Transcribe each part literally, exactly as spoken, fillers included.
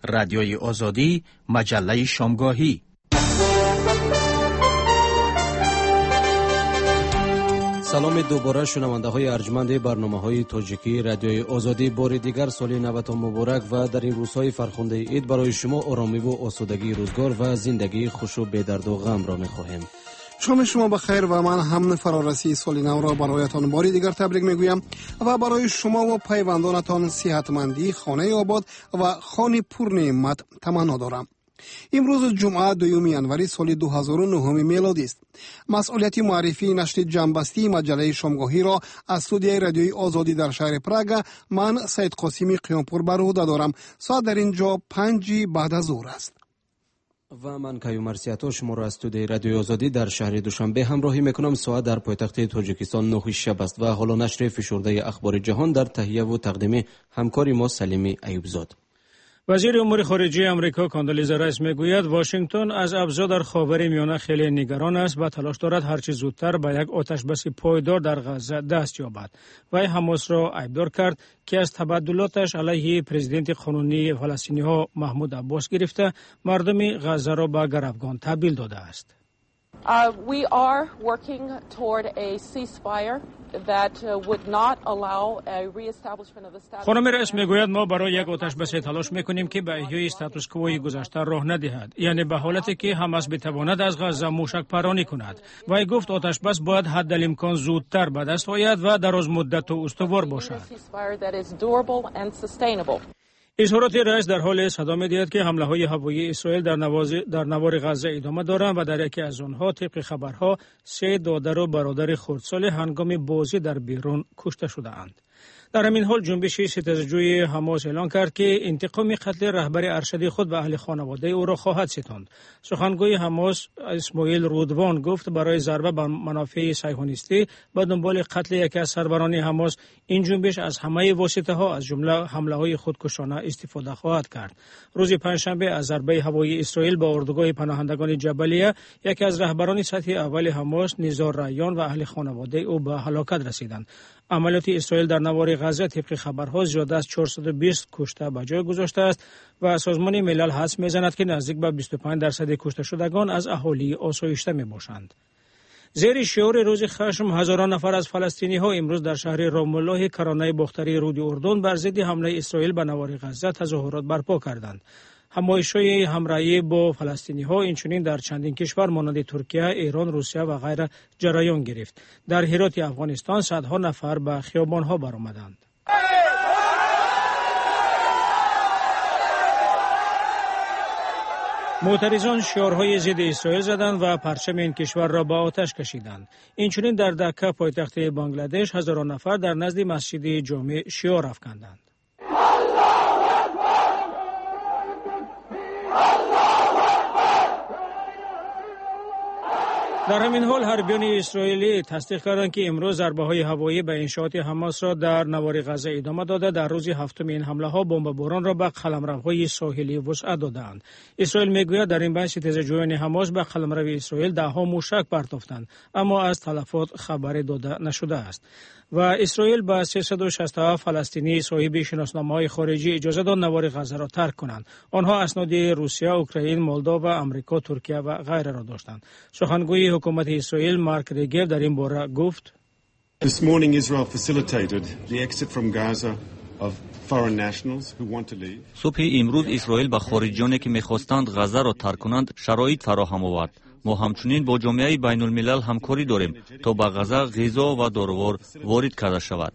رادیوی آزادی، مجله شامگاهی. سلام دوباره شنونده های ارجمند برنامه های تاجیکی رادیوی آزادی. بار دیگر سال نوتان مبارک و در این روزهای فرخنده عید برای شما آرامی و آسودگی روزگار و زندگی خوش و بدرد و غم را می‌خواهیم. شام شما بخیر و من هم فرارسی سال نو را برایتان باری دیگر تبریک میگویم و برای شما و پیوندانتان صحتمندی، خانه آباد و خانه پر نعمت تمنا دارم. امروز جمعه دوم ینوری سال دو هزار و نه میلادی است. مسئولیت معرفی نشر جنبستی مجله شامگاهی را از استودیوی رادیوی آزادی در شهر پراگ من سید قاسمی قیامپور بر عهده دارم. ساعت در اینجا پنج بعد از ظهر است. و من کیومر سیاتا شما را از استودیوی رادیوی آزادی در شهر دوشنبه همراهی میکنم. ساعت در پایتخت تاجیکستان نه شب است و حالا نشر فشرده اخبار جهان در تهیه و تقدیم همکاری ما سلیمی ایوبزاد. وزیر امور خارجه امریکا کاندولیزا رایس میگوید واشنگتن از اوضاع در خاورمیانه خیلی نگران است و تلاش دارد هرچه زودتر به یک آتشبس پایدار در غزه دست یابد. وی حماس را ایبدار کرد که از تبدلاتش علیه پرزیدنت قانونی فلسطینی ها محمود عباس گرفته مردم غزه را به گروگان تبدیل داده است. Uh, we are working toward a ceasefire that uh, would not allow a re-establishment of the status. خانم رئیس میگوید ما برای یک آتشبس تلاش میکنیم که به احیای استاتوس کوی گذشته راه ندهد، یعنی به حالتی که حماس بتواند از غزه موشک پرانی کند. وی گفت آتشبس باید حداقل زودتر به دست آید و دراز مدت و استوار باشد. اظهارات رئیس در حال صدا می‌دهد که حمله‌های هوایی اسرائیل در نواز در نوار غزه ادامه دارند و در یکی از آنها طبق خبرها سه دادر و برادر خردسال هنگام بازی در بیرون کشته شده‌اند. در همین حال جنبش ستیزجوی حماس اعلام کرد که انتقام قتل رهبر ارشد خود و اهل خانواده او را خواهد ستاند. سخنگوی حماس اسماعیل رودوان گفت برای ضربه به منافع صهیونیستی به دنبال قتل یکی از سروران حماس این جنبش از همه واسطه ها از جمله حمله های خودکشانه استفاده خواهد کرد. روز پنجشنبه از ضربه هوایی اسرائیل به اردوگاه پناهندگان جبلیه یکی از رهبران سطحی اول حماس نیزار ریان و اهل خانواده او به هلاکت رسیدند. عملیات اسرائیل در نوار غزه طبق خبرها زیاده از چهارصد و بیست کشته به جای گذاشته است و سازمان ملل حدس می‌زند که نزدیک به بیست و پنج درصد کشته شدگان از اهالی آسایشته میباشند. زیر شعار روز خشم هزاران نفر از فلسطینی ها امروز در شهر رام الله کرانه باختری رود اردن بر ضد حمله اسرائیل به نوار غزه تظاهرات برپا کردند. همایش‌های همراهی با فلسطینی ها اینچنین در چندین کشور مانند ترکیه، ایران، روسیه و غیره جریان گرفت. در هرات افغانستان صدها نفر به خیابان‌ها برآمدند. معترضان شعارهای ضد اسرائیل زدند و پرچم این کشور را به آتش کشیدند. اینچنین در دکه پایتخت بنگلادش هزاران نفر در نزد مسجد جامع شعار افکندند. در همین حال حربیان اسرائیلی تصدیق کردند که امروز ضربه‌های هوایی به انشاءات حماس را در نوار غزه ادامه داده. در روز هفتم این حمله‌ها بمباران را به قلمروهای ساحلی وسعت دادند. اسرائیل میگوید در این بین ستیزجویان حماس به قلمرو اسرائیل ده‌ها موشک پرتافتند، اما از تلفات خبری داده نشده است. و اسرائیل به سیصد و شصت و هفت فلسطینی صاحب شناسنامه‌های خارجی اجازه داد نوار غزه را ترک کنند. آنها اسناد روسیه، اوکراین، مولداوا، آمریکا، ترکیه و غیره را داشتند. سخنگوی حکومت اسرائیل مارک ریگر در این باره گفت: This morning Israel facilitated the exit from Gaza of foreign nationals who want to leave. صبح امروز اسرائیل به خارجیانی که می‌خواستند غزه را ترک کنند شرایط فراهم آورد. ما همچنین با جامعه بین الملل همکاری داریم تا به غزه غذا و داروار وارد کرده شود.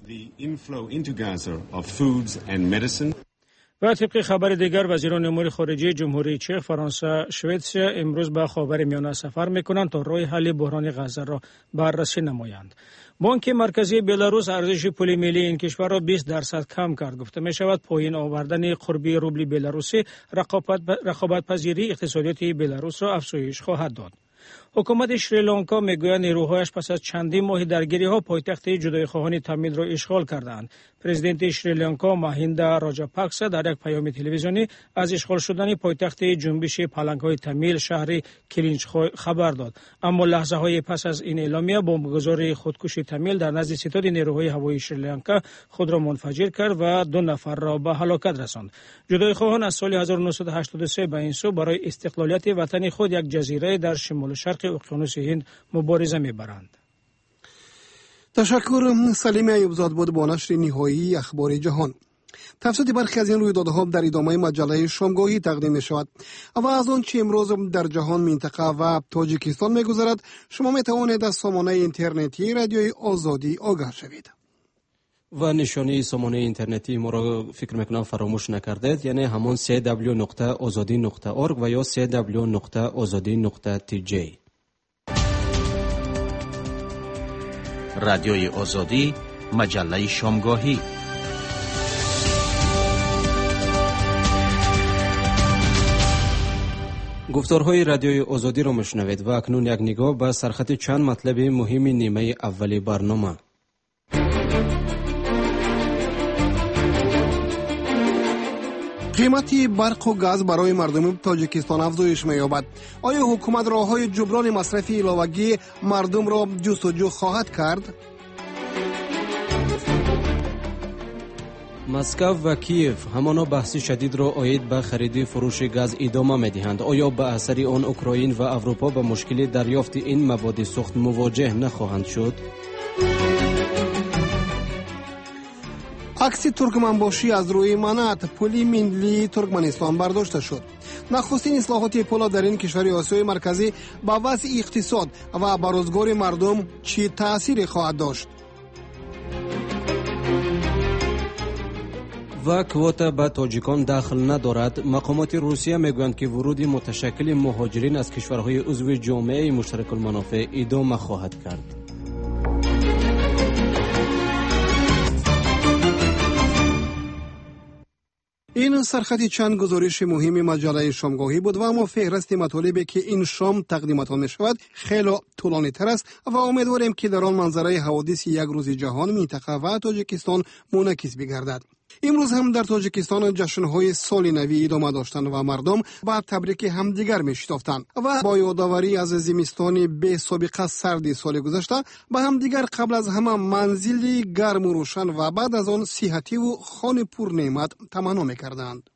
و طبق خبر دیگر وزیران امور خارجه جمهوری چک، فرانسه، سوئیسرا امروز به خاورمیانه سفر می‌کنند تا راه حل بحران غزه را بررسی نمایند. بانک مرکزی بلاروس ارزش پول ملی این کشور را بیست درصد کم کرد. گفته می شود پایین آوردن قربی روبل بلاروسی رقابت رقابت پذیری اقتصادیاتی بلاروس را افزایش خواهد داد. حکومت شریلانکا میگوید نیروهایش پس از چندین ماه درگیری‌ها پایتخت جدایی‌خواهان تامیل را اشغال کردند. پرزیدنت شریلانکا ماهیندا راجاپاکسا در یک پیام تلویزیونی از اشغال شدن پایتخت جنبش پلنگ‌های تامیل شهر کلینچخوی خبر داد. اما لحظه‌های پس از این اعلامیه بمبگذار خودکشی تامیل در نزد ستاد نیروهای هوایی شریلانکا خود را منفجر کرد و دو نفر را به هلاکت رساند. جدایی‌خواهان از سال هزار و نهصد و هشتاد و سه به این سو برای استقلالیت وطن خود یک جزیره در شمال شرق اقیانوس هند مبارزه می‌برند. تشکر. سلیم ایوبزاد بود با نشر نهایی اخبار جهان. تفسیر برخی از این رویدادها در ادامه مجله شامگاهی تقدیم می شود و از آنچه امروز در جهان، منطقه و تاجیکستان می گذرد شما می توانید از سامانه اینترنتی رادیوی آزادی آگاه شوید. و نشانی سامانه اینترنتی ما را فکر میکنم فراموش نکردید، یعنی همون سی دبلیو نقطه آزادی نقطه اورگ و یا سی دبلیو نقطه آزادی نقطه تی جی. رادیوی آزادی، مجله شامگاهی. گفتارهای رادیوی آزادی را میشنوید و اکنون یک نگاه به سرخط چند مطلب مهم نیمه اولی برنامه. قیمت برق و گاز برای مردم تاجیکستان افزایش می‌یابد. آیا حکومت راه‌های جبران مصرف علاوه‌ای مردم را جستجو خواهد کرد؟ مسکو و کیف همانا بحث شدید را عاید به خرید فروش گاز ادامه می‌دهند. آیا به اثر آن اوکراین و اروپا به مشکل دریافت این مواد سوخت مواجه نخواهند شد؟ عکس ترکمنباشی از روی منات پلی ملی ترکمنستان برداشته شد. نخستین اصلاحات پل در این کشور آسیای مرکزی با وضع اقتصاد و بر روزگار مردم چه تأثیری خواهد داشت؟ و کواتا به تاجیکان داخل ندارد. مقامات روسیه میگویند که ورود متشکل مهاجرین از کشورهای عضو جامعه مشترک المنافع ادامه خواهد کرد. این سرخط چند گزارش مهم مجله شامگاهی بود و اما فهرست مطالبی که این شام تقدیمتان می شود خیلی طولانی تر است و امیدواریم که در آن منظره حوادث یک روز جهان، منطقه و تاجیکستان منعکس بگردد. امروز هم در تاجیکستان جشن‌های سال نوی ادامه داشتند و مردم با تبریک همدیگر می‌شتافتند و با یادآوری از زمستان بی سابقه سرد سال گذشته به همدیگر قبل از همه منزلی گرم و روشن و بعد از آن صحتی و خانه پر نعمت تمنا می‌کردند.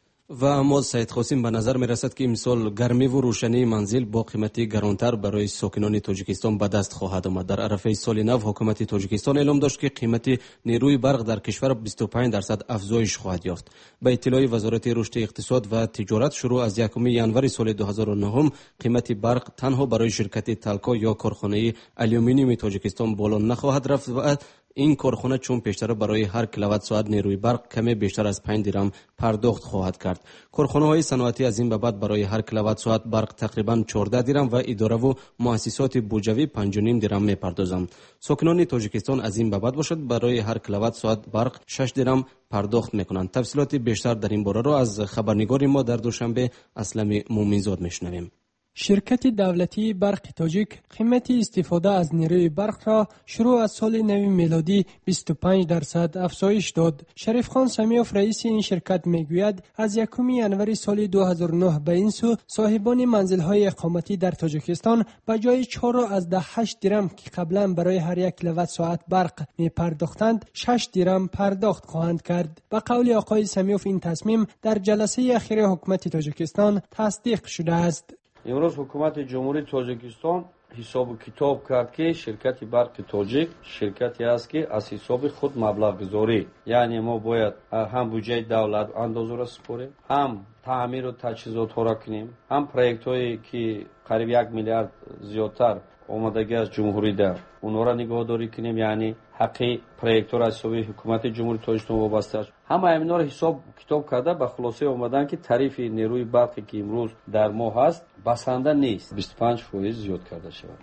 و اما سید قاسم به نظر می رسد که امسال گرمی و روشنی منزل با قیمتی گرانتر برای ساکنان تاجیکستان به دست خواهد آمد. در عرفه سال نو حکومت تاجیکستان اعلام داشت که قیمت نیروی برق در کشور بیست و پنج درصد افزایش خواهد یافت. به اطلاع وزارت رشد اقتصاد و تجارت، شروع از یکم ینوری سال دو هزار و نه قیمت برق تنها برای شرکت تلکا یا کارخانه آلومینیوم تاجیکستان بالا نخواهد رفت و این کارخانه چون پیشتر برای هر کیلووات ساعت نیروی برق کمی بیشتر از پنج درم پرداخت خواهد کرد. کارخانه‌های صنعتی از این به بعد برای هر کیلووات ساعت برق تقریبا چهارده درم و اداره و مؤسسات بودجوی پنج و نیم درم می‌پردازند. ساکنان تاجیکستان از این به بعد باشد برای هر کیلووات ساعت برق شش درم پرداخت می‌کنند. تفصیلات بیشتر در این باره را از خبرنگار ما در دوشنبه اسلم مومنزاد می‌شنویم. شرکت دولتی برق تاجیک قیمت استفاده از نیروی برق را شروع از سال نو میلادی بیست و پنج درصد افزایش داد. شریف خان سمیوف رئیس این شرکت میگوید از یکم ینوری سال دو هزار و نه به این سو صاحبان منزل‌های اقامتی در تاجیکستان به جای چهار از ده هشت درم که قبلا برای هر یک کیلووات ساعت برق می پرداختند شش درم پرداخت خواهند کرد. به قول آقای سمیوف این تصمیم در جلسه اخیر حکومت تاجیکستان تصدیق شده است. امروز حکومت جمهوری تاجیکستان حساب و کتاب کرد که شرکت برق تاجیک شرکتی است که از حساب خود مبلغ گذاری، یعنی ما باید هم بودجه دولت اندازه را سپاریم، هم تعمیر و تجهیزات ها را کنیم، هم پروژه هایی که قریب یک میلیارد زیادتر آمادگی از جمهوری در اونها را نگهداری کنیم، یعنی حقی پروژه را از حساب حکومت جمهوری تاجیکستان وابسته است. همه اینا را حساب کتاب کرده به خلاصه آمدن که تعریف نیروی برقی که امروز در ماه هست بسنده نیست، بیست و پنج درصد زیاد کرده شود.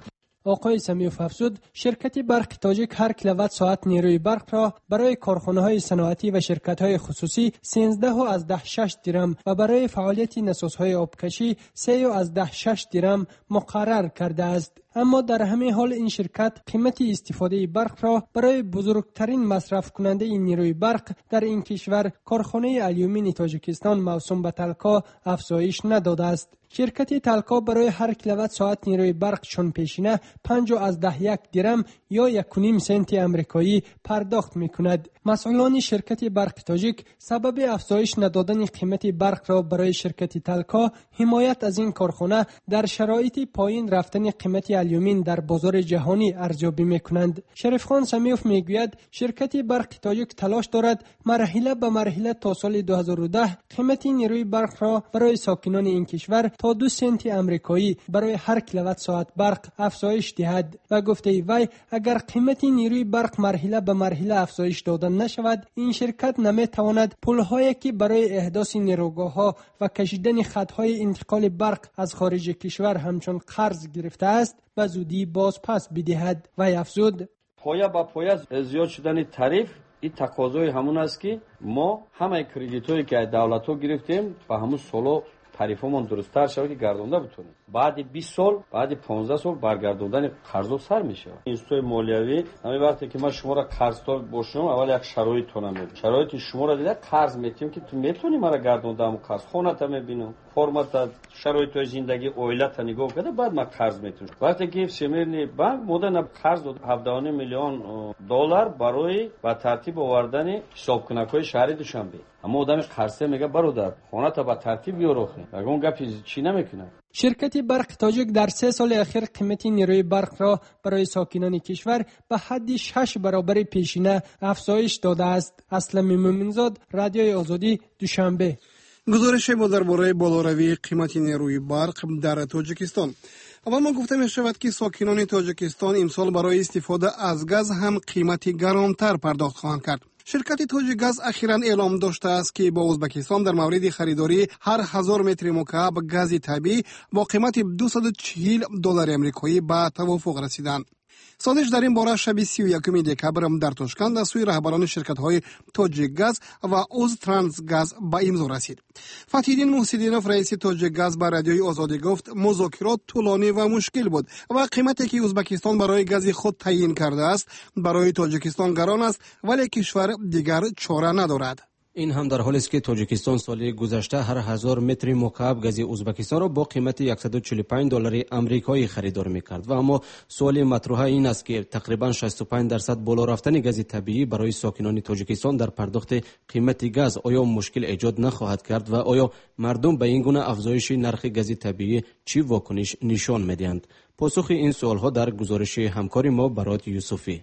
آقای سمیوف افزود شرکت برق تاجیک هر کیلووات ساعت نیروی برق را برای کارخانه‌های صنعتی و شرکت‌های خصوصی سیزده و از ده شش درم و برای فعالیت نسوزهای آبکشی سه و از ده شش درم مقرر کرده است. اما در همین حال این شرکت قیمت استفاده برق را برای بزرگترین مصرف کننده نیروی برق در این کشور کارخانه الیومینی تاجیکستان موسوم به تلکا افزایش نداده است. شرکت تلکا برای هر کیلووات ساعت نیروی برق چون پیشینه پنج از ده یک درم یا یک و نیم سنت آمریکایی پرداخت می‌کند. مسئولان شرکت برق تاجیک سبب افزایش ندادن قیمت برق را برای شرکت تلکا حمایت از این کارخانه در شرایط پایین رفتن قیمت الیومین در بازار جهانی ارزیابی می‌کنند. شریف خان سمیوف میگوید شرکت برق تاجیک تلاش دارد مرحله به مرحله تا سال دو هزار و ده قیمت نیروی برق را برای ساکنان این کشور تا دو سنت آمریکایی برای هر کیلووات ساعت برق افزایش دهد و گفته وی اگر قیمت نیروی برق مرحله به مرحله افزایش داده نشود این شرکت نمیتواند پل‌هایی که برای احداث نیروگاه‌ها و کشیدن خط‌های انتقال برق از خارج کشور همچون قرض گرفته است به زودی باز پس بدهد. و افزود پایه با پایه زیاد شدن تعریف این تقاضای همون است که ما همه کردیتایی که دولت‌ها گرفتیم با همون سالو تعریفمون درست‌تر شود که گردونده بتونیم. بعد بیست سال، بعد پانزده سال برگردوندن قرضو سر میشه. اینستوی مالیوی همین وقتی که ما شما را قرض دار باشم اول یک شرایط تو نمیدم. شرایط شما را دیده قرض میتیم که تو میتونی مرا گردوندم قرض خونت میبینم. فرمت شرایط زندگی اویلت نگاه کرده بعد ما قرض میتونم. وقتی که سیمرنی بانک مدن قرض هفده و نیم میلیون دلار برای با ترتیب آوردن حساب کنک‌های شهری دوشنبه. اما آدم قرضه میگه برادر خونت با ترتیب بیارو. اگه اون گپی چی نمیکنه. شرکت برق تاجیک در سه سال اخیر قیمت نیروی برق را برای ساکنان کشور به حد شش برابر پیشینه افزایش داده است. اسلم مومنزاد، رادیوی آزادی، دوشنبه. گزارش با درباره بالاروی قیمت نیروی برق در تاجیکستان. اول ما گفته می شود که ساکنان تاجیکستان امسال برای استفاده از گاز هم قیمتی گرانتر پرداخت خواهند کرد. شرکت تاجیکگاز اخیراً اعلام داشته است که با ازبکستان در مورد خریداری هر هزار متر مکعب گاز طبیعی با قیمت دویست و چهل دلار آمریکایی به توافق رسیدند. سازش در این باره شب سی و یکم دکبر در تاشکند از سوی رهبران شرکت‌های تاجیکگاز و اوزترانسگاز به امضا رسید. فتح‌الدین محسدینوف رئیس تاجیکگاز به رادیوی آزادی گفت مذاکرات طولانی و مشکل بود و قیمتی که ازبکستان برای گاز خود تعیین کرده است برای تاجیکستان گران است ولی کشور دیگر چاره ندارد. این هم در حالی است که تاجیکستان سال گذشته هر هزار متر مکعب گاز ازبکستان را با قیمت صد و چهل و پنج دلار آمریکایی خریدار می‌کرد و اما سوال مطرح این است که تقریبا شصت و پنج درصد بالا رفتن گاز طبیعی برای ساکنان تاجیکستان در پرداخت قیمت گاز آیا مشکل ایجاد نخواهد کرد و آیا مردم به این گونه افزایش نرخ گاز طبیعی چی واکنش نشان می‌دهند؟ پاسخ این سوال‌ها در گزارش همکار ما برات یوسفی.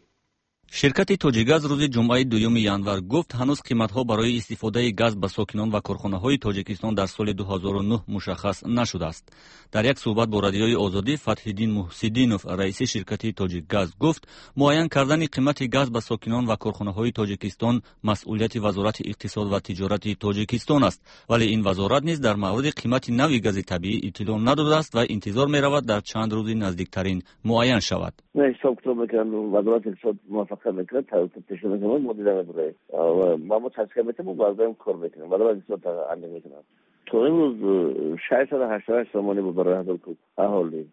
شرکت تاجیکگاز روز جمعه دوم ینور گفت هنوز قیمت‌ها برای استفاده گاز به ساکنان و کارخانه‌های تاجیکستان در سال دو هزار و نه مشخص نشده است. در یک صحبت با رادیوی آزادی فتح‌الدین محسدینوف رئیس شرکت تاجیکگاز گفت معین کردن قیمت گاز به ساکنان و کارخانه‌های تاجیکستان مسئولیت وزارت اقتصاد و تجارت تاجیکستان است ولی این وزارت نیز در مورد قیمت نوی گاز طبیعی اطلاع نداده است و انتظار می‌رود در چند روز نزدیکترین معین شود. نه حساب کتاب میکنم وزارت اقتصاد موافقه میکنه تشکیل میکنه مدیره میکنه و ما تشکیل میکنیم و بازم کار میکنیم وزارت اقتصاد انجام میکنه. تو امروز ششصد و هشتاد و هشت تومانی بود برای هزار کوب اهالی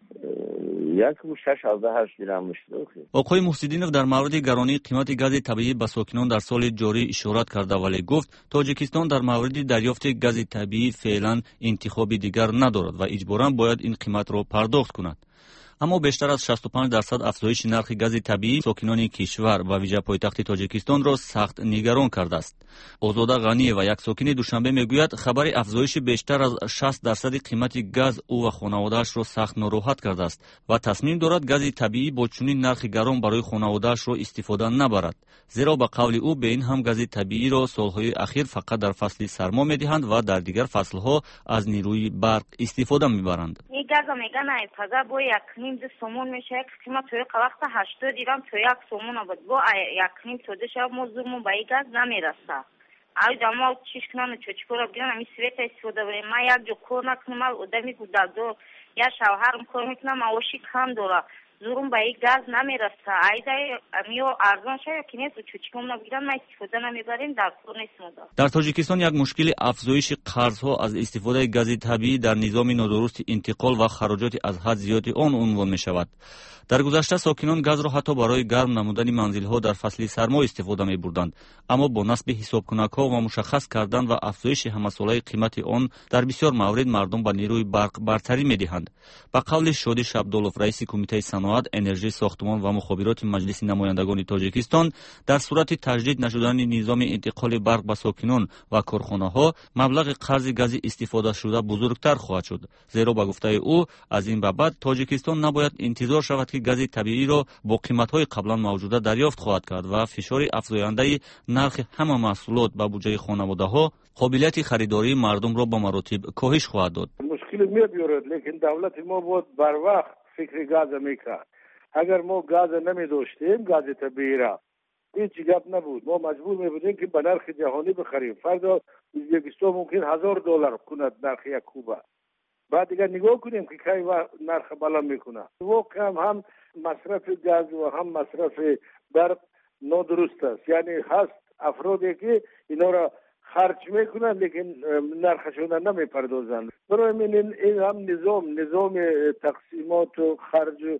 یک و شش از ده هشت درهم میشه. آقای محسدینوف در مورد گرانی قیمت گاز طبیعی به ساکنان در سال جاری اشارت کرده ولی گفت تاجیکستان در مورد دریافت گاز طبیعی فعلا انتخابی دیگر ندارد و اجباراً باید این قیمت را پرداخت کند. اما بیشتر از شصت و پنج درصد افزایش نرخ گاز طبیعی ساکنان کشور و ویژه پایتخت تاجیکستان را سخت نگران کرده است. آزاده غنی و یک ساکن دوشنبه میگوید خبر افزایش بیشتر از شصت درصد قیمت گاز او و خانواده‌اش را سخت ناراحت کرده است و تصمیم دارد گاز طبیعی با چنین نرخ گران برای خانواده‌اش را استفاده نبرد. زیرا به قول او به این هم گاز طبیعی را سالهای اخیر فقط در فصل سرما میدهند و در دیگر فصل‌ها از نیروی برق استفاده میبرند. این گاز میگن ای تازه با یک نیم سومون میشه که قیمت توی وقت هشتاد دیرم توی یک سومون بود با یک نیم توده شب موضوعمون به این گاز نمیرسه. ای دما چیش کنم چوچکو را بگیرم این سویت استفاده بریم ما یک جو کور نکنم ادمی که در دو یا شوهرم کار میکنم آوشی کم داره زورم به این گاز نمیرسه. ایده میو ارزان شد که نیست و چوچکم نبیدن ما استفاده نمیبریم در کور نیست. در تاجیکستان یک مشکل افزایش قرضها از استفاده گاز طبیعی در نظام نادرست انتقال و خراجات از حد زیاد آن عنوان می شود. در گذشته ساکنان گاز را حتی برای گرم نمودن منزل‌ها در فصل سرما استفاده می بردند، اما با نصب حسابکنک‌ها و مشخص کردن و افزایش همساله قیمت آن در بسیار موارد مردم به نیروی برق برتری می‌دهند. به قول شادی شبدولوف رئیس کمیته صنعت، انرژی، ساختمان و مخابرات مجلس نمایندگان تاجیکستان، در صورت تجدید نشدن نظام انتقال برق به ساکنان و کارخانه‌ها مبلغ قرض گاز استفاده شده بزرگتر خواهد شد، زیرا به گفته او از این به بعد تاجیکستان نباید انتظار شود که گاز طبیعی را با قیمت‌های قبلا موجوده دریافت خواهد کرد و فشار افزاینده نرخ همه محصولات به بودجه خانواده‌ها قابلیت خریداری مردم را به مراتب کاهش خواهد داد. مشکل می‌بیارد، لیکن دولت ما بود بر وقت فکر گاز میکرد. اگر ما گاز نمی داشتیم، گاز طبیعی را هیچ گپ نبود، ما مجبور می بودیم که به نرخ جهانی بخریم. فردا ازبکستان ممکن هزار دلار کند نرخ یک کوبه. بعد دیگر نگاه کنیم که کی و نرخ بالا میکنه. و کم هم مصرف گاز و هم مصرف برق نادرست است. یعنی هست افرادی که اینا را خرج میکنن لیکن نرخشون نمیپردازن. برای من این هم نظام نظام تقسیمات و خرج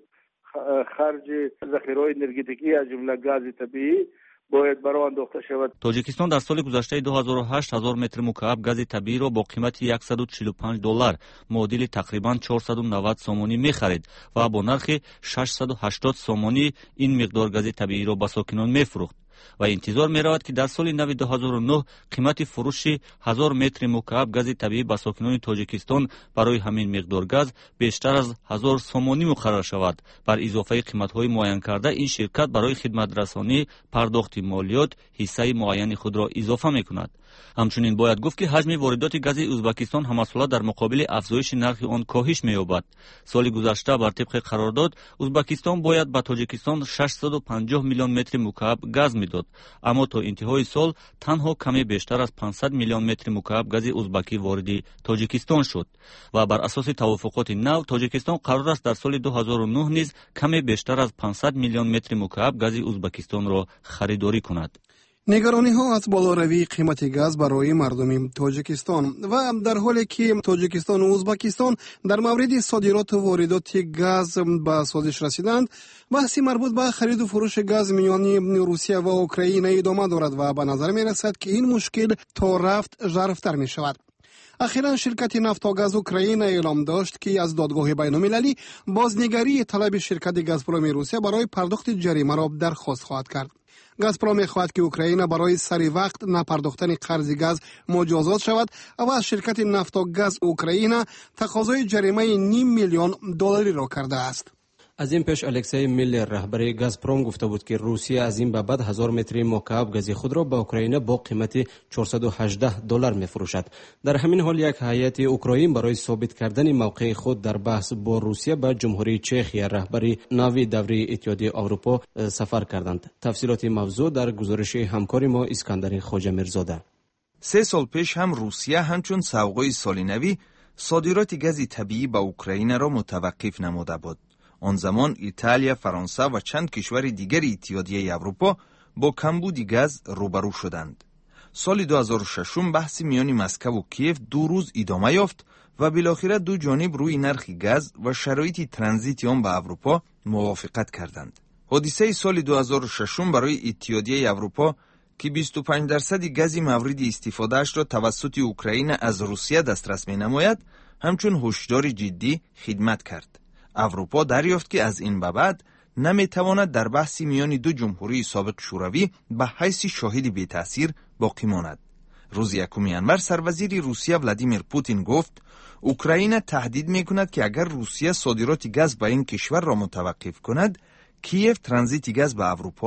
خرج ذخیره انرژتیکی از جمله گاز طبیعی باید برای انداخته شود. تاجیکستان در سال گذشته دو هزار و هشت هزار متر مکعب گاز طبیعی را با قیمت صد و چهل و پنج دلار معادل تقریبا چهارصد و نود سومانی می‌خرید و با نرخ ششصد و هشتاد سومانی این مقدار گاز طبیعی را به ساکنان می‌فروخت و انتظار می‌رود که در سال نو دو هزار و نه قیمت فروش هزار متر مکعب گاز طبیعی به ساکنان تاجیکستان برای همین مقدار گاز بیشتر از هزار سومانی مقرر شود. بر اضافه قیمت‌های معین کرده این شرکت برای خدمت رسانی پرداخت مالیات حصه معین خود را اضافه می‌کند. همچنین باید گفت که حجم واردات گاز ازبکستان همساله در مقابل افزایش نرخ آن کاهش می‌یابد. سال گذشته بر طبق قرارداد ازبکستان باید به تاجیکستان ششصد و پنجاه میلیون متر مکعب گاز میداد، اما تا انتهای سال تنها کمی بیشتر از پانصد میلیون متر مکعب گاز ازبکی وارد تاجیکستان شد و بر اساس توافقات نو تاجیکستان قرار است در سال دو هزار و نه نیز کمی بیشتر از پانصد میلیون متر مکعب گاز ازبکستان را خریداری کند. نگرانی ها از بالاروی قیمت گاز برای مردم تاجیکستان و در حالی که تاجیکستان و ازبکستان در مورد صادرات و واردات گاز به سازش رسیدند، بحثی مربوط به خرید و فروش گاز میان روسیه و اوکراین ادامه دارد و به نظر می رسد که این مشکل تا رفت ژرفتر می شود. اخیراً شرکت نفت و گاز اوکراین اعلام داشت که از دادگاه بین‌المللی بازنگری طلب شرکت گازپروم روسیه برای پرداخت جریمه را درخواست خواهد کرد. گازپروم می‌خواهد که اوکراین برای سری وقت نپرداختن قرض گاز مجازات شود و از شرکت نفت و گاز اوکراین تقاضای جریمه نیم میلیون دلاری را کرده است. از این پیش الکسی میلر رهبر گازپروم گفته بود که روسیه از این به بعد هزار متر مکعب گاز خود را به اوکراین با قیمت چهارصد و هجده دلار می‌فروشد. در همین حال یک هیئت اوکراین برای ثابت کردن موقع خود در بحث با روسیه به جمهوری چخیا رهبری ناوی دوری اتحادیه اروپا سفر کردند. تفصیلات موضوع در گزارش همکار ما اسکندر خواجه میرزاده. سه سال پیش هم روسیه همچون سوقای سال نوی صادرات گاز طبیعی به اوکراین را متوقف نموده بود. آن زمان ایتالیا، فرانسه و چند کشور دیگر اتحادیه اروپا با کمبود گاز روبرو شدند. سال دو هزار و شش بحث میان مسکو و کیف دو روز ادامه یافت و بالاخره دو جانب روی نرخ گاز و شرایط ترانزیت آن به اروپا موافقت کردند. حادثه سال دو هزار و شش برای اتحادیه اروپا که بیست و پنج درصد گاز مورد استفاده اش را توسط اوکراین از روسیه دسترس می نماید، همچون هشدار جدی خدمت کرد. اروپا دریافت که از این به بعد نمیتواند در بحث میان دو جمهوری سابق شوروی به حیث شاهد بی تأثیر باقی ماند. روز یکم ژانویه سروزیر روسیه ولادیمیر پوتین گفت اوکراین تهدید میکند که اگر روسیه صادرات گاز به این کشور را متوقف کند، کیف ترانزیت گاز به اروپا را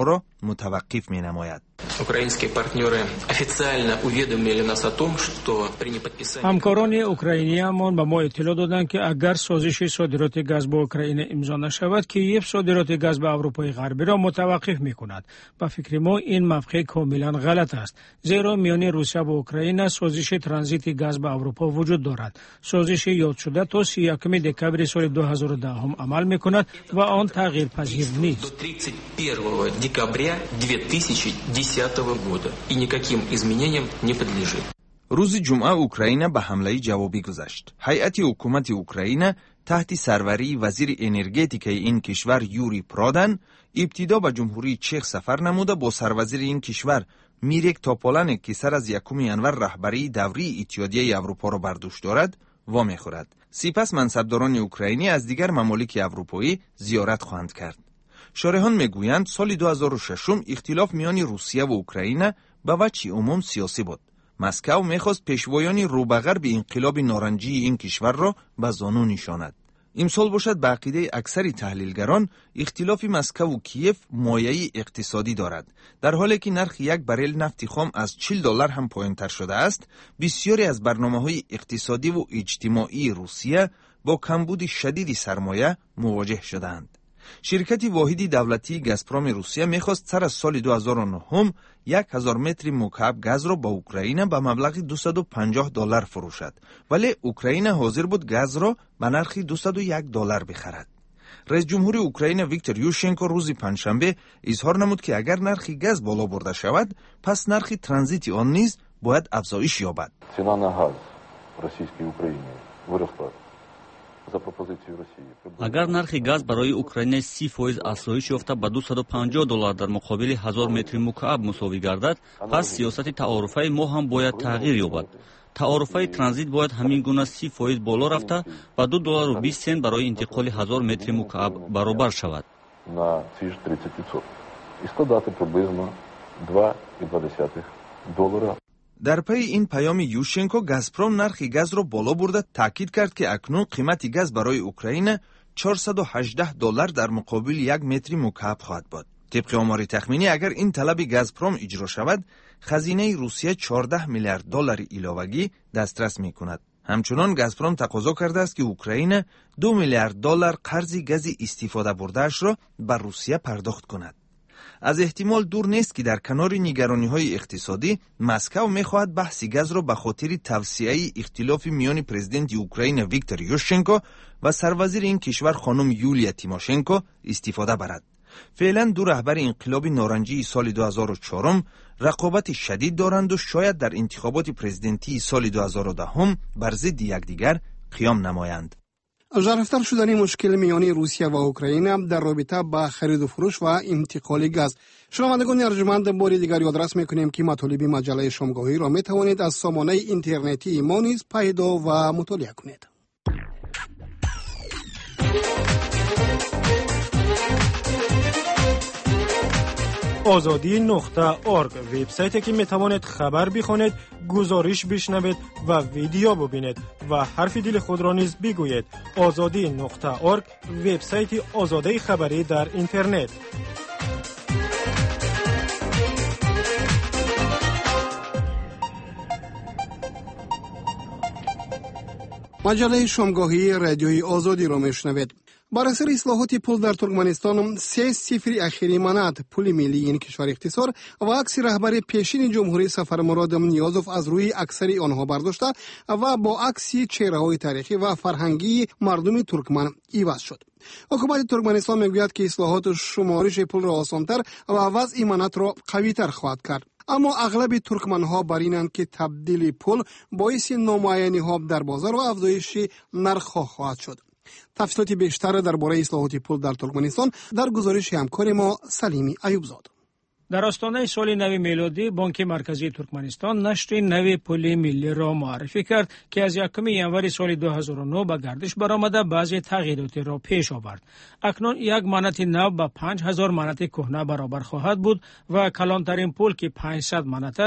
متوقف می نماید. همکاران اوکراینیمان به ما اطلاع دادند که اگر سازش صادرات گاز به اوکراین امضا نشود کیف صادرات گاز به اروپای غربی را متوقف می کند. به فکر ما این موقع کاملا غلط است، زیرا میان روسیه و اوکراین سازش ترانزیت گاز به اروپا وجود دارد. سازش یاد شده تا سی و یکم دکبر سال دو هزار و ده هم عمل می کند و آن تغییر پذیر نیست. روز جمعه اوکراین به حمله جوابی گذشت. هیئت حکومت اوکراین تحت سروری وزیر انرژتیک این کشور یوری پرادن ابتدا به جمهوری چک سفر نموده با سروزیر این کشور میرک توپولانک که سر از یکم ینور رهبری دوری اتحادیه اروپا را بر دوش دارد وا می‌خورد. سپس منصبداران اوکراینی از دیگر ممالک اروپایی زیارت خواهند کرد. شارحان میگویند سال دو هزار و شش اختلاف میان روسیه و اوکراین به وجه عموم سیاسی بود. مسکو میخواست پیشوایان روبغر به انقلاب نارنجی این کشور را به زانو نشاند. امسال باشد به عقیده اکثر تحلیلگران اختلاف مسکو و کیف مایه اقتصادی دارد. در حالی که نرخ یک بریل نفت خام از چهل دلار هم پایین‌تر شده است، بسیاری از برنامه‌های اقتصادی و اجتماعی روسیه با کمبود شدید سرمایه مواجه شدند. شرکت واحدی دولتی گازپروم روسیه میخواست سر از سال دو هزار و نه یک هزار متر مکعب گاز را با اوکراین به مبلغ دویست و پنجاه دلار فروشد، ولی اوکراین حاضر بود گاز را به نرخ دویست و یک دلار بخرد. رئیس جمهور اوکراین ویکتور یوشنکو روز پنجشنبه اظهار نمود که اگر نرخ گاز بالا برده شود، پس نرخ ترانزیت آن نیز باید افزایش یابد. Ціна на газ в російській Україні виросла. اگر نرخ گاز برای اوکراین سی فیصد افزایش یافته به دویست و پنجاه دلار در مقابل هزار متر مکعب مساوی گردد، پس سیاست تعارفی ما هم باید تغییر یابد. تعارفی ترانزیت باید همین گونه سی فیصد بالا رفته و دو دلار و بیست سنت برای انتقال هزار متر مکعب برابر شود. На ці ж тридцять відсотків. І складати приблизно два і два десятих долара. در پی این پیام یوشنکو گازپروم نرخ گاز را بالا برده تاکید کرد که اکنون قیمت گاز برای اوکراین چهارصد و هجده دلار در مقابل یک متر مکعب خواهد بود. طبق آمار تخمینی اگر این طلب گازپروم اجرا شود، خزینه روسیه چهارده میلیارد دلار علاوگی دسترس می کند. همچنان گازپروم تقاضا کرده است که اوکراین دو میلیارد دلار قرض گاز استفاده برده‌اش را بر روسیه پرداخت کند. از احتمال دور نیست که در کنار نگرانی‌های اقتصادی، مسکو می‌خواهد بحث گاز را به خاطر توسعه اختلاف میان پرزیدنت اوکراین ویکتور یوشنکو و سروزیر این کشور خانم یولیا تیماشنکو استفاده برد. فعلا دو رهبر انقلاب نارنجی سال دو هزار و چهار رقابت شدید دارند و شاید در انتخابات پرزیدنتی سال دو هزار و ده بر ضد یکدیگر قیام نمایند. ژرفتر شدن مشکل میان روسیه و اوکراین در رابطه با خرید و فروش و انتقال گاز. شنوندگان ارجمند، بار دیگر یادآور می‌کنیم که مطالب مجله شامگاهی را می‌توانید از سامانه اینترنتی ما نیز پیدا و مطالعه کنید. آزادی نقطه ارگ وبسایتی که میتوانید خبر بخوانید، گزارش بشنوید و ویدیو ببینید و حرف دل خود را نیز بگویید. آزادی نقطه ارگ وبسایت آزادی خبری در اینترنت. مجله شامگاهی رادیوی آزادی را میشنوید. بر اثر اصلاحات پول در ترکمنستان، سه صفر اخیری ماند پول ملی این کشور اختصار و عکس رهبر پیشین جمهوری سفرمراد نیازوف از روی اکثر آنها برداشته و با عکس چهره‌های تاریخی و فرهنگی مردم ترکمن عوض شد. حکومت ترکمنستان میگوید که اصلاحات شمارش پول را آسان‌تر و وضع مانت را قوی‌تر خواهد کرد. اما اغلب ترکمن‌ها بر اینند که تبدیل پول باعث نامعینی‌ها در بازار و افزایش نرخ‌ها خواهد شد. تفصیلات بیشتر درباره اصلاحات پول در ترکمنستان در گزارش همکار ما سلیمی ایوبزاده. در آستانه سال نو میلادی بانک مرکزی ترکمنستان نشر نو پول ملی را معرفی کرد که از یکم ینور سال دو هزار و نه به گردش برآمده بعضی تغییرات را پیش آورد. اکنون یک مانت نو با پنج هزار مانت کهنه برابر خواهد بود و کلانترین پول که پانصد مانت است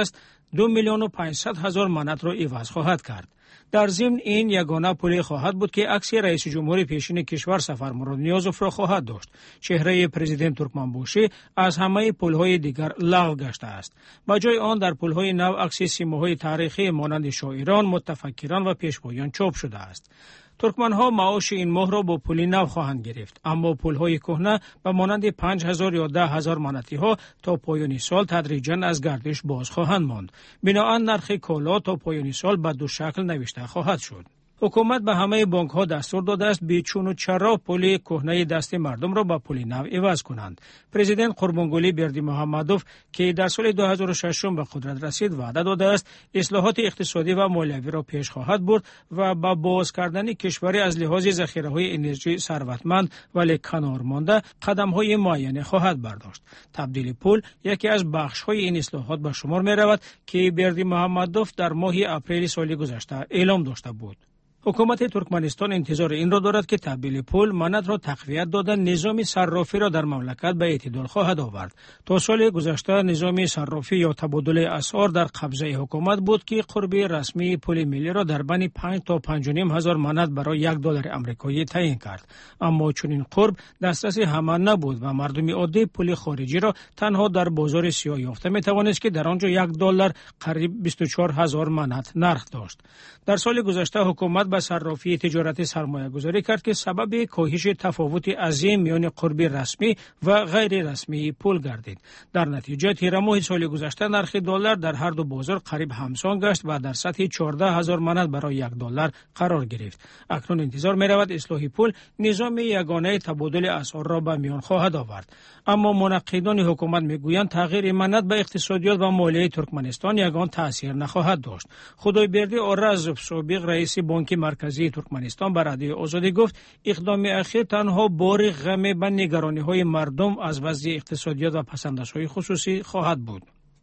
دو میلیون و پانصد هزار منت را عوض خواهد کرد. در ضمن این یگانه پلی خواهد بود که عکس رئیس جمهور پیشین کشور سفر مراد نیازوف را خواهد داشت. چهره پرزیدنت ترکمنبوشی از همه پل‌های دیگر لغو گشته است. با جای آن در پل‌های نو عکس سیمه‌های تاریخی مانند شاعران، متفکران و پیشوایان چاپ شده است. ترکمنها معاش این ماه را با پول نو خواهند گرفت، اما پول‌های کهنه به مانند پنج هزار یا ده هزار مناتی ها تا پایان سال تدریجاً از گردش باز خواهند ماند. بنابراین نرخ کالا تا پایان سال به دو شکل نوشته خواهد شد. حکومت به همه بانک ها دستور داده است بیچون و چرا پول کهنه دست مردم را به پول نو عوض کنند. پرزیدنت قربانگلی بردی محمدوف که در سال دو هزار و شش به قدرت رسید وعده داده است اصلاحات اقتصادی و مالیوی را پیش خواهد برد و با باز کردن کشوری از لحاظ ذخیره های انرژی ثروتمند ولی کنار مانده قدم های معینه خواهد برداشت. تبدیل پول یکی از بخش های این اصلاحات به شمار می رود که بردی محمدوف در ماه اپریل سال گذشته اعلام داشته بود. حکومت ترکمنستان انتظار این را دارد که تبدیل پول منت را تقویت داده نظام صرافی را در مملکت به اعتدال خواهد آورد. تا سال گذشته نظام صرافی یا تبادل اسعار در قبضه حکومت بود که قربی رسمی پول ملی را در بین پنج تا پنج و نیم هزار منت برای یک دلار آمریکایی تعیین کرد. اما چون این قرب دسترس همه نبود و مردم عادی پول خارجی را تنها در بازار سیاه یافته می توانست که در آنجا یک دلار قریب بیست و چهار هزار منت نرخ داشت. در سال گذشته حکومت به صرافی تجارت سرمایه گذاری کرد که سبب کاهش تفاوت عظیم میان قربی رسمی و غیر رسمی پول گردید. در نتیجه تیر ماه سال گذشته نرخ دلار در هر دو بازار قریب همسان گشت و در سطح چهارده هزار منت برای یک دلار قرار گرفت. اکنون انتظار می رود اصلاح پول نظام یگانه تبادل اسعار را به میان خواهد آورد. اما منقدان حکومت میگویند تغییر منت به اقتصادیات و مالیه ترکمنستان یگان تاثیر نخواهد داشت. خدایبردی آرزوف سابق رئیس بانک مرکزی ترکمنستان به رادیوی آزادی گفت اقدام اخیر تنها بار غم به نگرانی‌های مردم از وضع اقتصادیات و پسندازهای خصوصی خواهد بود.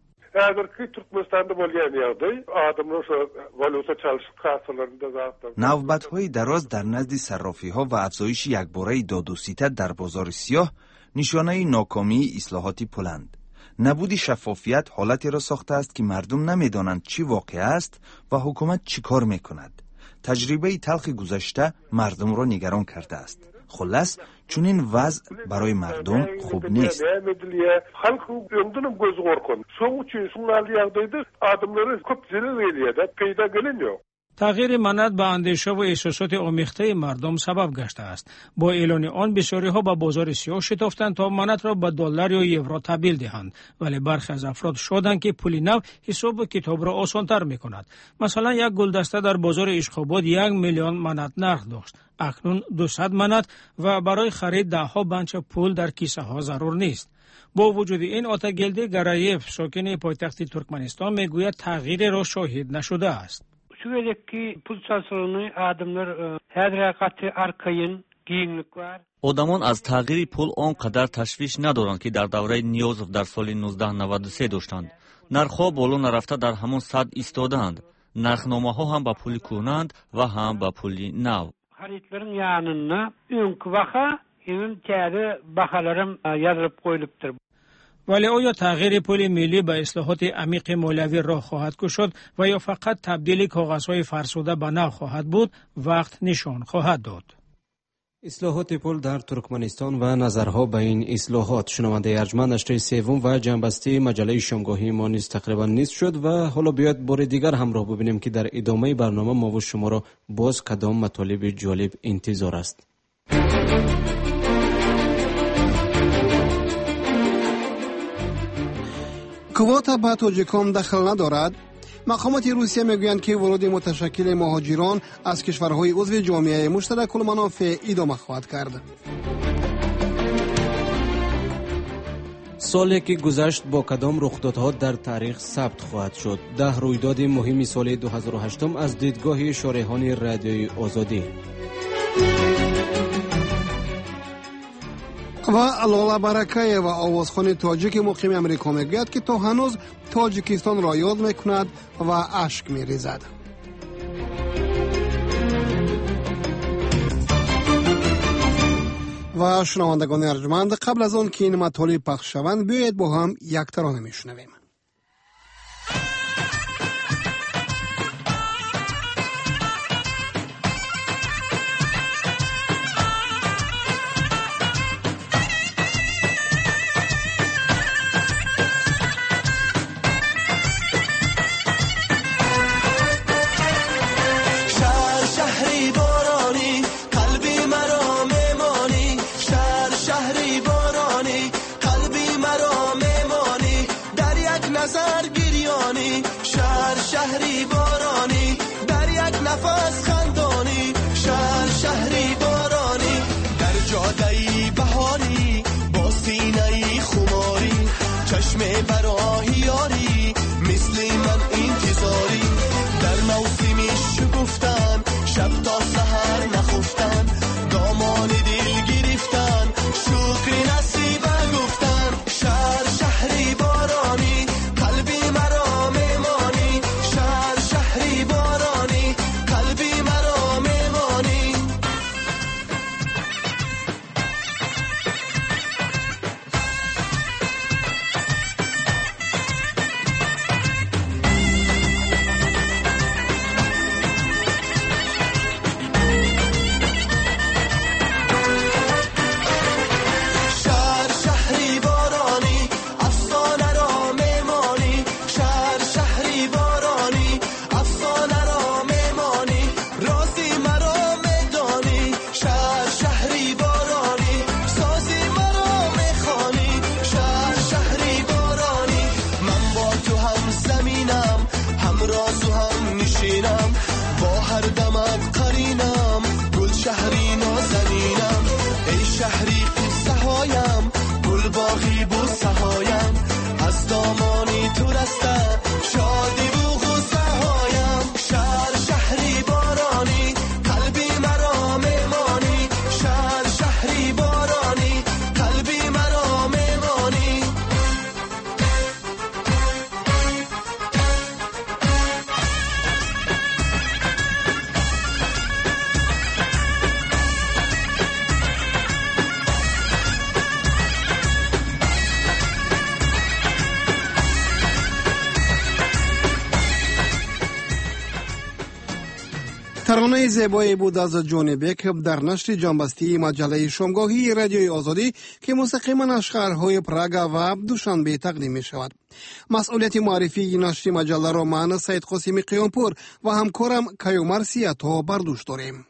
نوبت‌های دراز در نزد صرافی‌ها و افزایش یکباره داد و ستد در بازار سیاه نشانه ناکامی اصلاحات پولند. نبود شفافیت حالتی را ساخته است که مردم نمی‌دانند چی واقع است و حکومت چی کار می‌کند. تجربه تلخ گذشته مردم را نگران کرده است. خلاص چون این وضع برای مردم خوب نیست. تغییر منت به اندیشه و احساسات آمیخته مردم سبب گشته است. با اعلان آن بسیاری ها به بازار سیاه شتافتند تا منت را به دلار یا یورو تبدیل دهند، ولی برخی از افراد شدند که پول نو حساب و کتاب را آسان‌تر می‌کند. مثلا یک گلدسته در بازار عشق‌آباد یک میلیون منت نرخ داشت، اکنون دویست منت و برای خرید ده ها بنچ پول در کیسه ها ضرور نیست. با وجود این آتاگلدی گرایف ساکن پایتخت ترکمنستان میگوید تغییر را شاهد نشده است. одамон аз тағйири пул он қадар ташвиш надоранд ки дар давраи Ниёзов дар соли нуздаҳ наваду се доштанд. нархҳо боло нарафта дар ҳамон сад истодаанд. нархномаҳо ҳам ба пули кӯҳнаанд ва ҳам ба пули нав. Xaritlərin yanına önkü vaxa evim təri baxalarım yazılıb qoyulubdur. ولی آیا تغییر پول ملی به اصلاحات عمیق مالیوی راه خواهد گشود و یا فقط تبدیل کاغذهای فرسوده به نو خواهد بود؟ وقت نشان خواهد داد. اصلاحات پول در ترکمنستان و نظرها به این اصلاحات. شنونده ارجمند نشریه سوم و جنبسته مجله شامگاهی ما نیز تقریبا نیست شد و حالا بیاید بار دیگر همراه ببینیم که در ادامه برنامه ما و شما را باز کدام مطالب جالب انتظار است. کوتا به تاجیکان دخل ندارد. مقامات روسیه میگویند که ورود متشکل مهاجران از کشورهای عضو جامعه مشترک المنافع ادامه خواهد کرد. سالی که گذشت با کدام رخدادها در تاریخ ثبت خواهد شد. ده رویداد مهم سال دو هزار و هشت از دیدگاه شارحان رادیوی آزادی. و لاله برکه و آوازخوان تاجیک مقیم امریکا میگوید که تا هنوز تاجیکستان را یاد میکند و اشک میریزد. و شنوندگان ارجمند، قبل از آن که این مطالب پخش شوند بیایید با هم یک ترانه میشنویم. ترانه زیبایی بود از جون بیک در نشر جانبستی مجله شامگاهی رادیوی آزادی که مستقیما از شهرهای پراگ و دوشنبه تقدیم می شود. مسئولیت معرفی نشر مجله را من سید قاسمی قیامپور و همکارم کیومر سیاتا بر دوش داریم.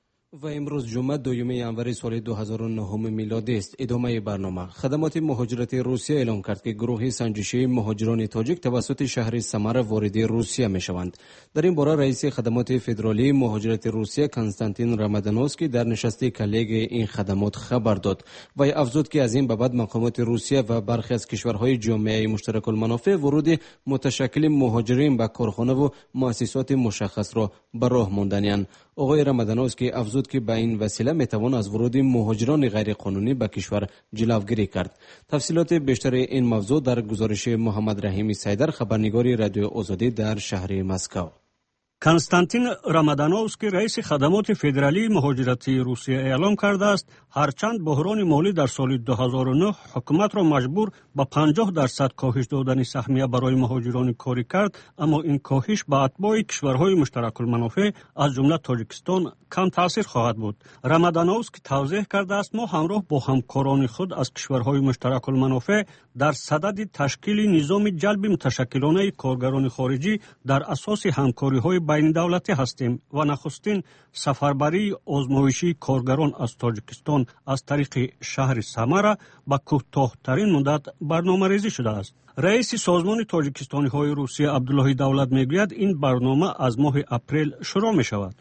و امروز جمعه دوم ژانویه سال دو هزار و نه میلادی است. ادامه برنامه. خدمات مهاجرت روسیه اعلام کرد که گروه سنجشی مهاجران تاجیک توسط شهر سمر وارد روسیه می شوند. در این باره رئیس خدمات فدرالی مهاجرت روسیه کنستانتین رامادانوفسکی در نشست کلیگ این خدمات خبر داد و افزود که از این به بعد مقامات روسیه و برخی از کشورهای جامعه مشترک المنافع ورود متشکل مهاجرین به کارخانه و مؤسسات مشخص را به راه ماندنی‌اند. آقای رامادانوفسکی افزود که به این وسیله میتوان از ورود مهاجران غیر قانونی به کشور جلوگیری کرد. تفصیلات بیشتر این موضوع در گزارش محمد رحیمی سیدر، خبرنگار رادیو آزادی در شهر مسکو. کنستانتین رامادانوفسکی رئیس خدمات فدرالی مهاجرتی روسیه اعلام کرده است هرچند بحران مالی در سال دو هزار و نه حکومت را مجبور به پنجاه درصد کاهش دادن سهمیه برای مهاجران کاری کرد، اما این کاهش به اتباع کشورهای مشترک المنافع از جمله تاجیکستان کم تاثیر خواهد بود. رامادانوفسکی توضیح کرده است ما همراه با همکاران خود از کشورهای مشترک المنافع در صدد تشکیل نظام جلب متشکلانه کارگران خارجی در اساس همکاری‌های بین دولتی هستیم و نخستین سفربری آزمایشی کارگران از تاجیکستان از طریق شهر سمر به کوتاه‌ترین مدت برنامه‌ریزی شده است. رئیس سازمان تاجیکستانی‌های روسیه عبدالله دولت میگوید این برنامه از ماه اپریل شروع می شود.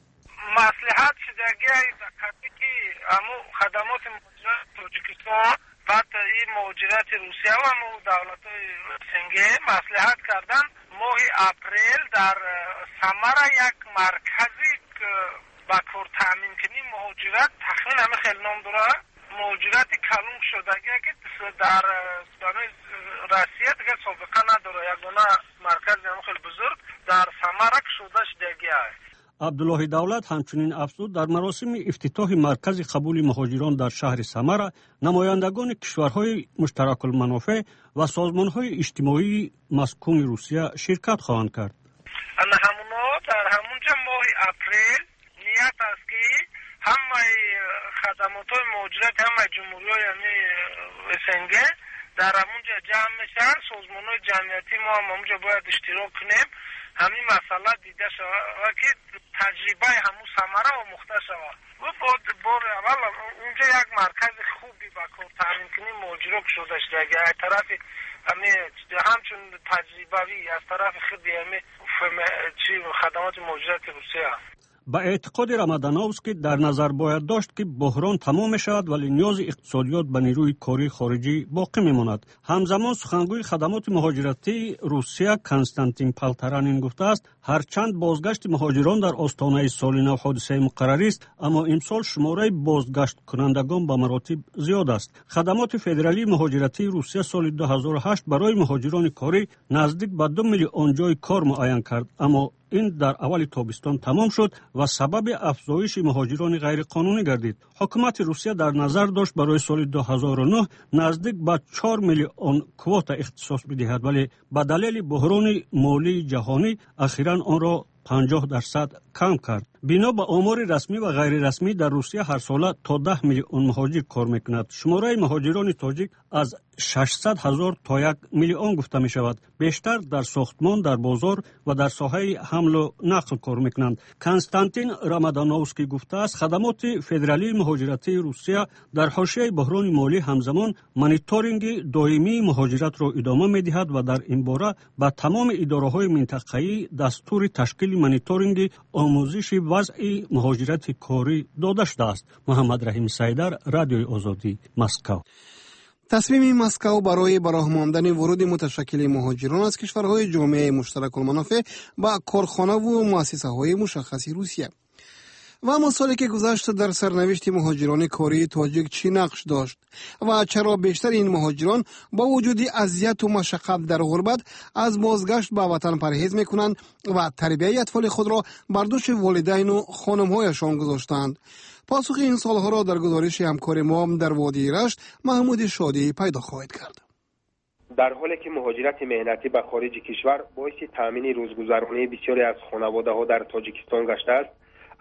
مصلحت شدگی که امو خدمات مهاجرت تاجیکستان بعد این مهاجرت روسیه و امو دولت سنگه مصلحت کردن ماه اپریل در سمر یک مرکزی که با کار تامین کنی مهاجرت تخمین همه خیلی نام داره مهاجرت کلون شدگی که در روسیه دیگه سابقه نداره یک دونه مرکز همه خیلی بزرگ در سمرک شده شدگی است. عبدالله دولت همچنین افزود در مراسم افتتاح مرکز قبول مهاجران در شهر سمر نمایندگان کشورهای مشترک المنافع و سازمانهای اجتماعی مسکون روسیه شرکت خواهند کرد. انا همونا در همونجا ماه اپریل نیت است که همه خدمات های مهاجرت همه جمهوری های اسنگه در همونجا جمع میشن، سازمان های جمعیتی ما هم همونجا باید اشتراک کنیم همین مسئله دیده شود که تجربه همون ثمره و مخته شود و بار اول اونجا یک مرکز خوبی با کار تامین کنیم مهاجرت شده شده اگه از طرف همین همچون تجربه‌ای از طرف خود همین خدمات مهاجرت روسیه. با اعتقاد رامادانوفسکی در نظر باید داشت که بحران تمام شود ولی نیاز اقتصادیات به نیروی کاری خارجی باقی میماند. همزمان سخنگوی خدمات مهاجرتی روسیه کنستانتین پالترانین گفته است هرچند بازگشت مهاجران در آستانه سال نو حادثه مقرری است، اما امسال شماره بازگشت کنندگان به مراتب زیاد است. خدمات فدرالی مهاجرتی روسیه سال دو هزار و هشت برای مهاجران کاری نزدیک به دو میلیون جای کار معین کرد، اما این در اول تابستان تمام شد و سبب افزایش مهاجران غیر قانونی گردید. حکومت روسیه در نظر داشت برای سال دو هزار و نه نزدیک به چهار میلیون کوتا اختصاص بدهد، ولی به دلیل بحران مالی جهانی اخیراً آن را پنجاه درصد کم کرد. بنا به آمار رسمی و غیر رسمی در روسیه هر ساله تا ده میلیون مهاجر کار میکند. شماره مهاجران تاجیک از ششصد هزار تا یک میلیون گفته می شود. بیشتر در ساختمان، در بازار و در ساحه حمل و نقل کار میکنند. کنستانتین رامادانوفسکی گفته است خدمات فدرالی مهاجرتی روسیه در حاشیه بحران مالی همزمان مانیتورینگ دائمی مهاجرت را ادامه میدهد و در این باره به تمام اداره‌های منطقه‌ای دستور تشکیل مانیتورینگ آموزش وضع مهاجرت کاری داده شده است. محمد رحیم سیدر، رادیوی آزادی، مسکو. تصمیم مسکو برای براه ماندن ورود متشکل مهاجران از کشورهای جامعه مشترک المنافع با کارخانه و مؤسسه های مشخصی روسیه. و اما سالی که گذشت در سرنوشت مهاجران کاری تاجیک چی نقش داشت و چرا بیشتر این مهاجران با وجود اذیت و مشقت در غربت از بازگشت به وطن پرهیز میکنند و تربیت اطفال خود را بر دوش والدین و خانم‌هایشان گذاشتند؟ پاسخ این سالها را در گزارش همکار ما در وادی رشت محمود شادی پیدا خواهد کرد. در حالی که مهاجرت مهنتی به خارج کشور باعث تامین روزگذرانی بسیاری از خانواده‌ها در تاجیکستان گشته است،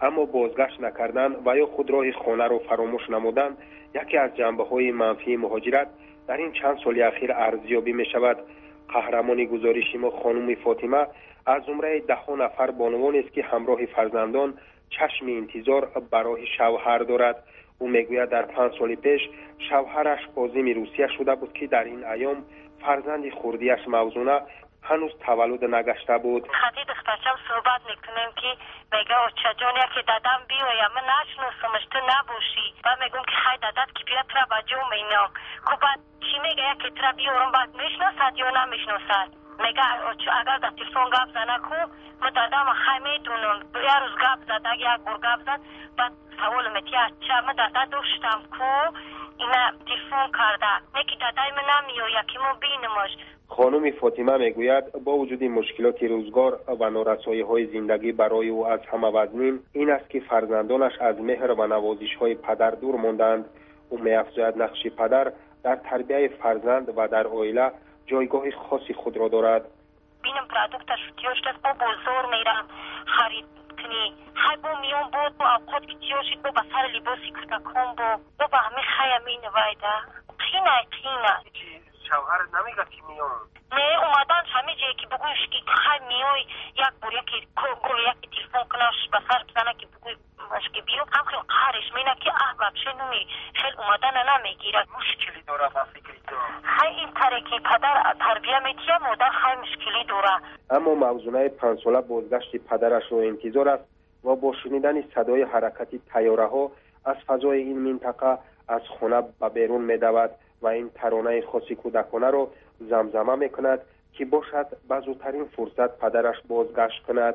اما بازگشت نکردن و یا خود راه خانه را فراموش نمودن یکی از جنبه‌های منفی مهاجرت در این چند سال اخیر ارزیابی می شود. قهرمان گزارش ما خانم فاطمه از زمره ده نفر بانوانی است که همراه فرزندان چشم انتظار برای شوهر دارد. او میگوید در پنج سال پیش شوهرش عازم روسیه شده بود که در این ایام فرزند خردیش موزونه هنوز تولد نگشته بود. خدی دخترشم صحبت میکنیم که میگه اوچه جانی که دادم بیایم من نشناسمش تو نباشی و میگم که خیلی دادت که بیا ترا بجا مینام. خب بعد چی میگه که ترا بیارم بعد میشناسد یا نمیشناسد؟ میگه اگر در تلفن گپ زنه کو من دادم خیلی میدونم یه روز گپ زد اگه یک بار گپ زد بعد سوال میتی از چه من داده داشتم کو اینا تلفن کرده میگه دادای من نمیاید که ما بینمش. خانم فاطمه میگوید با وجود مشکلات روزگار و نارسایی های زندگی برای او از همه وزنین این است که فرزندانش از مهر و نوازش های پدر دور ماندند. او می‌افزاید نقش پدر در تربیت فرزند و در عائله جایگاه خاصی خود را دارد. بینم پروداکتش تیوشت با بازار میرم خرید کنی های با میون بود با اوقات که تیوشید با بسر لباسی کتکون با با با همه خیمی نوایده قینه قینه شوهر نمیگه که میام نه اومدن همه جایی که بگویش که خیلی میای یک بور یکی گل یکی تلفن کنش بسر بزنه که بگوی مشکی بیو هم خیلی قهرش مینه که اه ببشه نمی خیلی اومدن نمیگیرد. مشکلی داره با فکری داره خیلی این طریقی پدر تربیه میتیه مادر خیلی مشکلی داره. اما موضوعه پنج ساله بازگشت پدرش رو انتظار است و با شنیدن صدای حرکتی طیاره ها از فضای این منطقه از خانه به بیرون میدود و این ترانه خاصی کودکانه رو زمزمه میکند که باشد به زودترین فرصت پدرش بازگشت کند.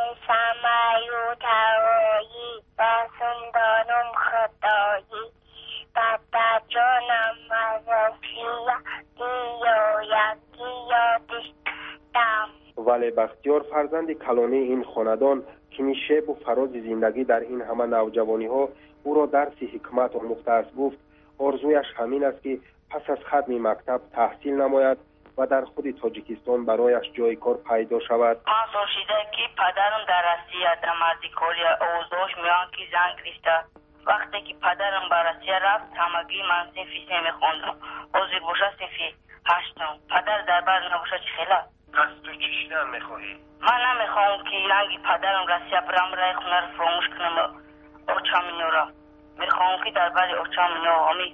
سمایو ترایی و سندانم خدایی بابا جانم مزافیه دیو یکی یادش دم. ولی بختیار فرزند کلانی این خاندان که میشه با فراز زندگی در این همه نوجوانی ها او را درس حکمت آموخته است. گفت آرزویش همین است که پس از ختم مکتب تحصیل نماید و در خود تاجیکستان برایش جای کار پیدا شود. پنج سال شده که پدرم در روسیه در مرزی کاری اوضاعش میان که زنگ گرفته. وقتی که پدرم به روسیه رفت همگی من صنف سه میخوندم حاضر باشه صنف هشتم. پدر در بر نباشه چه خیلی پس تو چی شدن میخواهی؟ من نمیخوام که رنگی پدرم روسیه برم رای خونه رو فراموش کنم اوچامینو را میخوام که در بر اوچامینو همی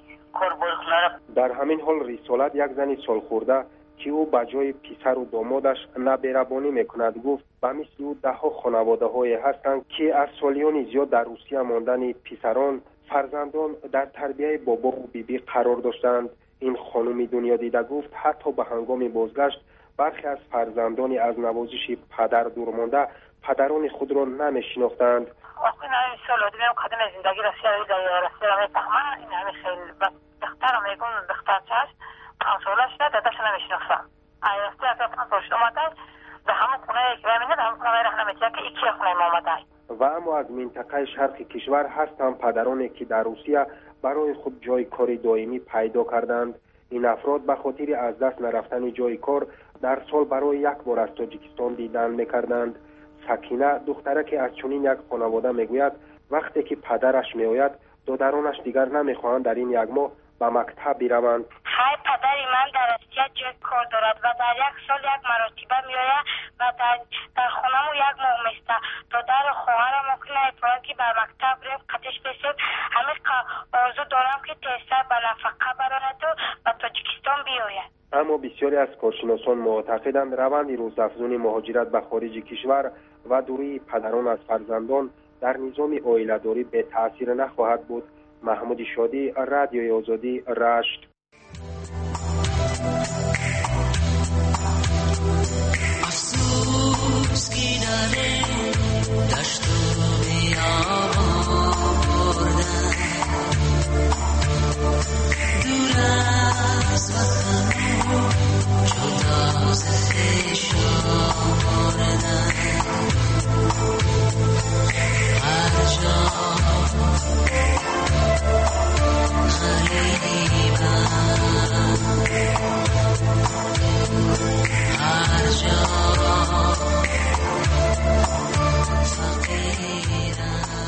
در همین حال رسالت یک زنی سال خورده که او به جای پسر و دامادش نبرابانی میکند گفت به مثل او ده ها خانواده های هستند که از سالیان زیاد در روسیه ماندن پسران فرزندان در تربیت بابا و بیبی قرار داشتند. این خانم دنیا دیده گفت حتی به هنگام بازگشت برخی از فرزندان از نوازش پدر دور مانده پدران خود را نمیشناختند. وقتی این سال دیدم قدم زندگی روسیه رو در روسیه رو میفهمم این همه خیلی دختر میگم دختر چاش پنج سالش نه داداش نمیشناختم ایاستی از پنج سالش اومده به همون خونه که ببینید همون خونه راه نمیتونه که یکی خونه ما اومده. و اما از منطقه شرق کشور هستند پدرانی که در روسیه برای خود جای کاری دائمی پیدا کردند. این افراد به خاطر از دست نرفتن جای کار در سال برای یک بار از تاجیکستان دیدن میکردند. سکینه دختره که از چنین یک خانواده میگوید وقتی که پدرش میآید دادرانش دیگر نمیخواهند در این یک ماه به مکتب بروند. های پدری من در روسیه جای کار دارد و در یک سال یک مرتبه میآید و در در خونه‌مو یک ماه میسته. دادر خواهرم کنه اطلاعات که بر مکتب بریم قطعش بسید همه آرزو دارم که تیسر به نفقه براند و به تاجیکستان بیاید. اما بسیاری از کارشناسان معتقدند روند روزافزون مهاجرت به خارج کشور و دوری پدران از فرزندان در نظام عائله‌داری به تأثیر نخواهد بود. محمود شادی، رادیوی آزادی، رشت. افسوس کی داره دشت و بیابان دور از وطن جدا از خویشان هر جا غریبم هر جا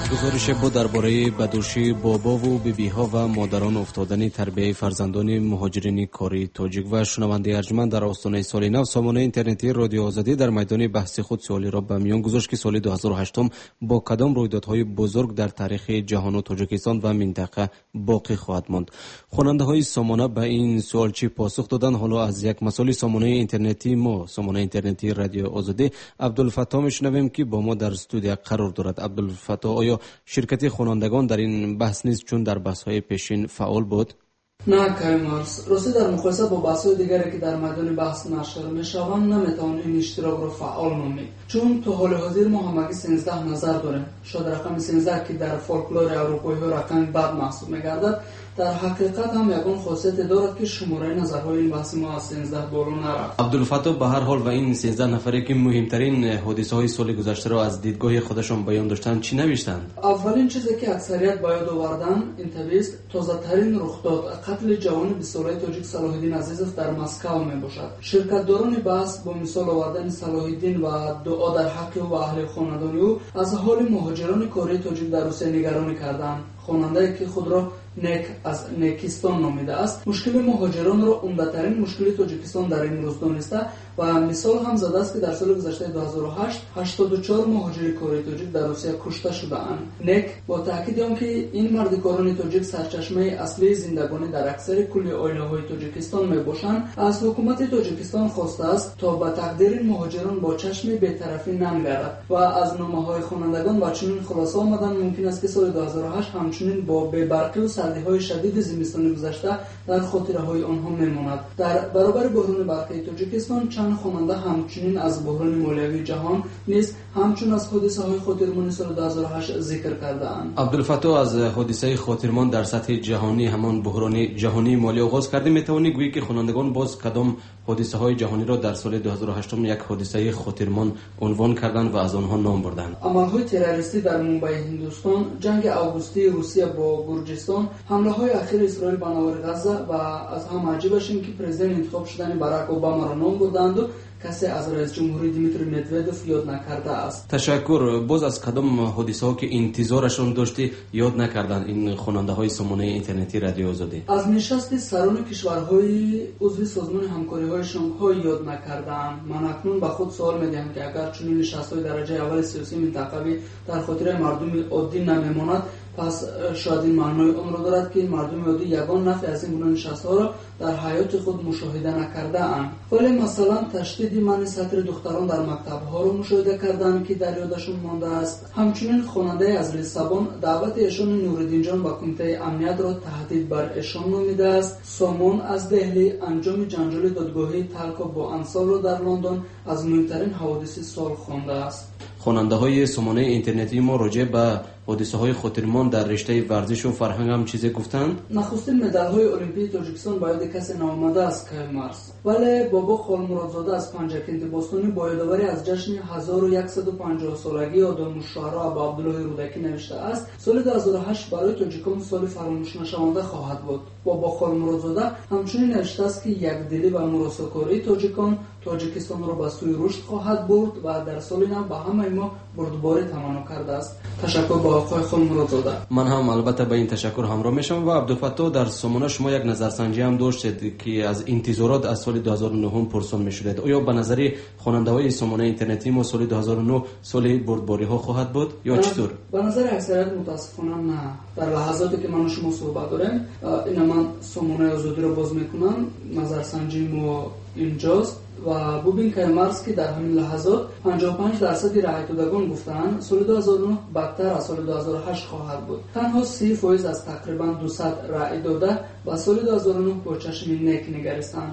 گزارش بود درباره بدوشی بابا و بیبی‌ها و مادران افتادن تربیت فرزندان مهاجرین کاری تاجیک. و شنونده ارجمند در آستانه سال نو سامانه اینترنتی رادیو آزادی در میدان بحث خود سوالی را به میان گذاشت که سال دو هزار و هشت با کدام رویدادهای بزرگ در تاریخ جهان و تاجیکستان و منطقه باقی خواهد ماند. خواننده های سامانه به این سوال چی پاسخ دادن؟ حالا از یک مسئول سامانه اینترنتی ما سامانه اینترنتی رادیو آزادی عبدالفتاح میشنویم که با ما در استودیو قرار دارد. عبدالفتاح، آیا شرکت خوانندگان در این بحث نیست چون در بحث‌های پیشین فعال بود؟ نه کایمارس، راستی در مقایسه با بحث‌های دیگری که در میدان بحث نشر میشوند نمیتوان این اشتراک را فعال نامید، چون تو حال حاضر ما همگی سیزده نظر داریم. شاید رقم سیزده که در فولکلور اروپایی ها رقم بد محسوب میگردد، در حقیقت هم یگان خاصیت دارد که شماره نظرهای این بحث ما از سیزده بالا نرفت. عبدالفتاح، به هر حال و این سیزده نفری که مهمترین حادثه‌های سال گذشته را از دیدگاه خودشان بیان داشتند چی نوشتند؟ اولین چیزی که اکثریت به یاد آوردن این تویست تازه‌ترین رخداد قتل جوان بیست ساله تاجیک صلاح‌الدین عزیزов در مسکو میباشد. شرکت‌داران بحث با مثال آوردن صلاح‌الدین و دعا در حق او و اهل خانواده او از حال مهاجران کاری تاجیک در روسیه نگرانی کردند. خواننده که خود را نک از نکستان نامیده است، مشکل مهاجران را عمده‌ترین مشکل تاجیکستان در امروز دانسته و مثال هم زده است که در سال گذشته دو هزار و هشت هشتاد و چهار مهاجر کاری تاجیک در روسیه کشته شده‌اند. نک با تاکید آنکه این مردکاران تاجیک سرچشمه اصلی زندگانی در اکثر کل عائله‌های تاجیکستان میباشند، از حکومت تاجیکستان خواسته است تا به تقدیر مهاجران با چشم بی‌طرفی ننگرد و از نامه‌های خوانندگان با چنین خلاصه آمدن ممکن است که سال دو هزار و هشت همچنین با بی‌برقی و سردی‌های شدید زمستان گذشته در خاطره‌های آنها میماند. در برابر بحران برقی تاجیکستان چند خواننده همچنین از بحران مالیوی جهان نیز همچون از حادثه‌های خاطرمان سال دو هزار و هشت ذکر کرده‌اند. عبدالفتاح، از حادثه خاطرمان در سطح جهانی همان بحران جهانی مالی آغاز کرده، میتوانی گویی که خوانندگان باز کدام حادثه‌های جهانی را در سال دو هزار و هشت یک حادثه خاطرمان عنوان کردند و از آنها نام بردند؟ عمل‌های تروریستی در منبع هندوستان، جنگ آگوستی روسیه با گرجستان، حمله‌های اخیر اسرائیل به نوار غزه و از هم عجیبش این که پرزیدنت انتخاب شدن باراک اوباما را نام بردند و کسی از رئیس جمهوری دیمیتری مدودوف یاد نکرده است. تشکر. باز از کدام حادثه‌ها که انتظارشون داشتی یاد نکردند این خواننده‌های سامانه اینترنتی رادیو آزادی؟ از نشست سران کشورهای عضو سازمان همکاری‌های شانگهای یاد نکردند. من اکنون به خود سوال می‌دهم که اگر چنین نشست‌های درجه اول سیاسی منطقوی در خاطر مردم عادی نمی‌ماند، پس شاید این معنای آن را دارد که مردم عادی یگان نفع از این گونه نشست‌ها را در حیات خود مشاهده نکرده اند. ولی مثلا تشدید منع سطر دختران در مکتب‌ها را مشاهده کردند که در یادشون مانده است. همچنین خواننده از لیسابون دعوت ایشان نورالدین جان با کمیته امنیت را تهدید بر ایشان نامیده است. سامون از دهلی انجام جنجال دادگاهی تلکا با انصار را در لندن از مهمترین حوادث سال خوانده است. خواننده های سامانه اینترنتی ما راجع به حادثه های خاطرمان در رشته ورزش و فرهنگ هم چیزی گفتند؟ نخستین مدال های المپیک تاجیکستان باید کسی نامده است که مارس، ولی بابا خالمرادزاده از پنجکند باستانی با یادآوری از جشن هزار و صد و پنجاه سالگی آدم الشعرا ابا عبدالله رودکی نوشته است سال دو هزار و هشت برای تاجیکان سال فراموش نشونده خواهد بود. بابا خالمرادزاده همچنین نوشته است که یک دلی و مراساکاری تاجیکان تاجیکستان را به سوی رشد خواهد برد و در سال نو به همه ما بردباری تمنا کرده است. تشکر با آقای خالمرادزاده. من هم البته به این تشکر همراه میشم. و عبدالفتاح، در سامانه شما یک نظرسنجی هم داشتید که از انتظارات از سال دو هزار و نه پرسان میشد. آیا به نظر خواننده های سامانه اینترنتی ما سال دو هزار و نه سال بردباری ها خواهد بود یا چطور؟ به نظر اکثریت متاسفانه نه. در لحظاتی که من و شما صحبت داریم، اینا من سامانه آزادی رو باز میکنم، نظرسنجی ما اینجاست و ببین که مرز که در همین لحظات پنجاه و پنج درصد رای دادگان گفتن سال دو هزار و نه بدتر از سال دو هزار و هشت خواهد بود. تنها سی فیصد از تقریبا دویست رای داده و سال دو هزار و نه با چشم نیک نگریستند.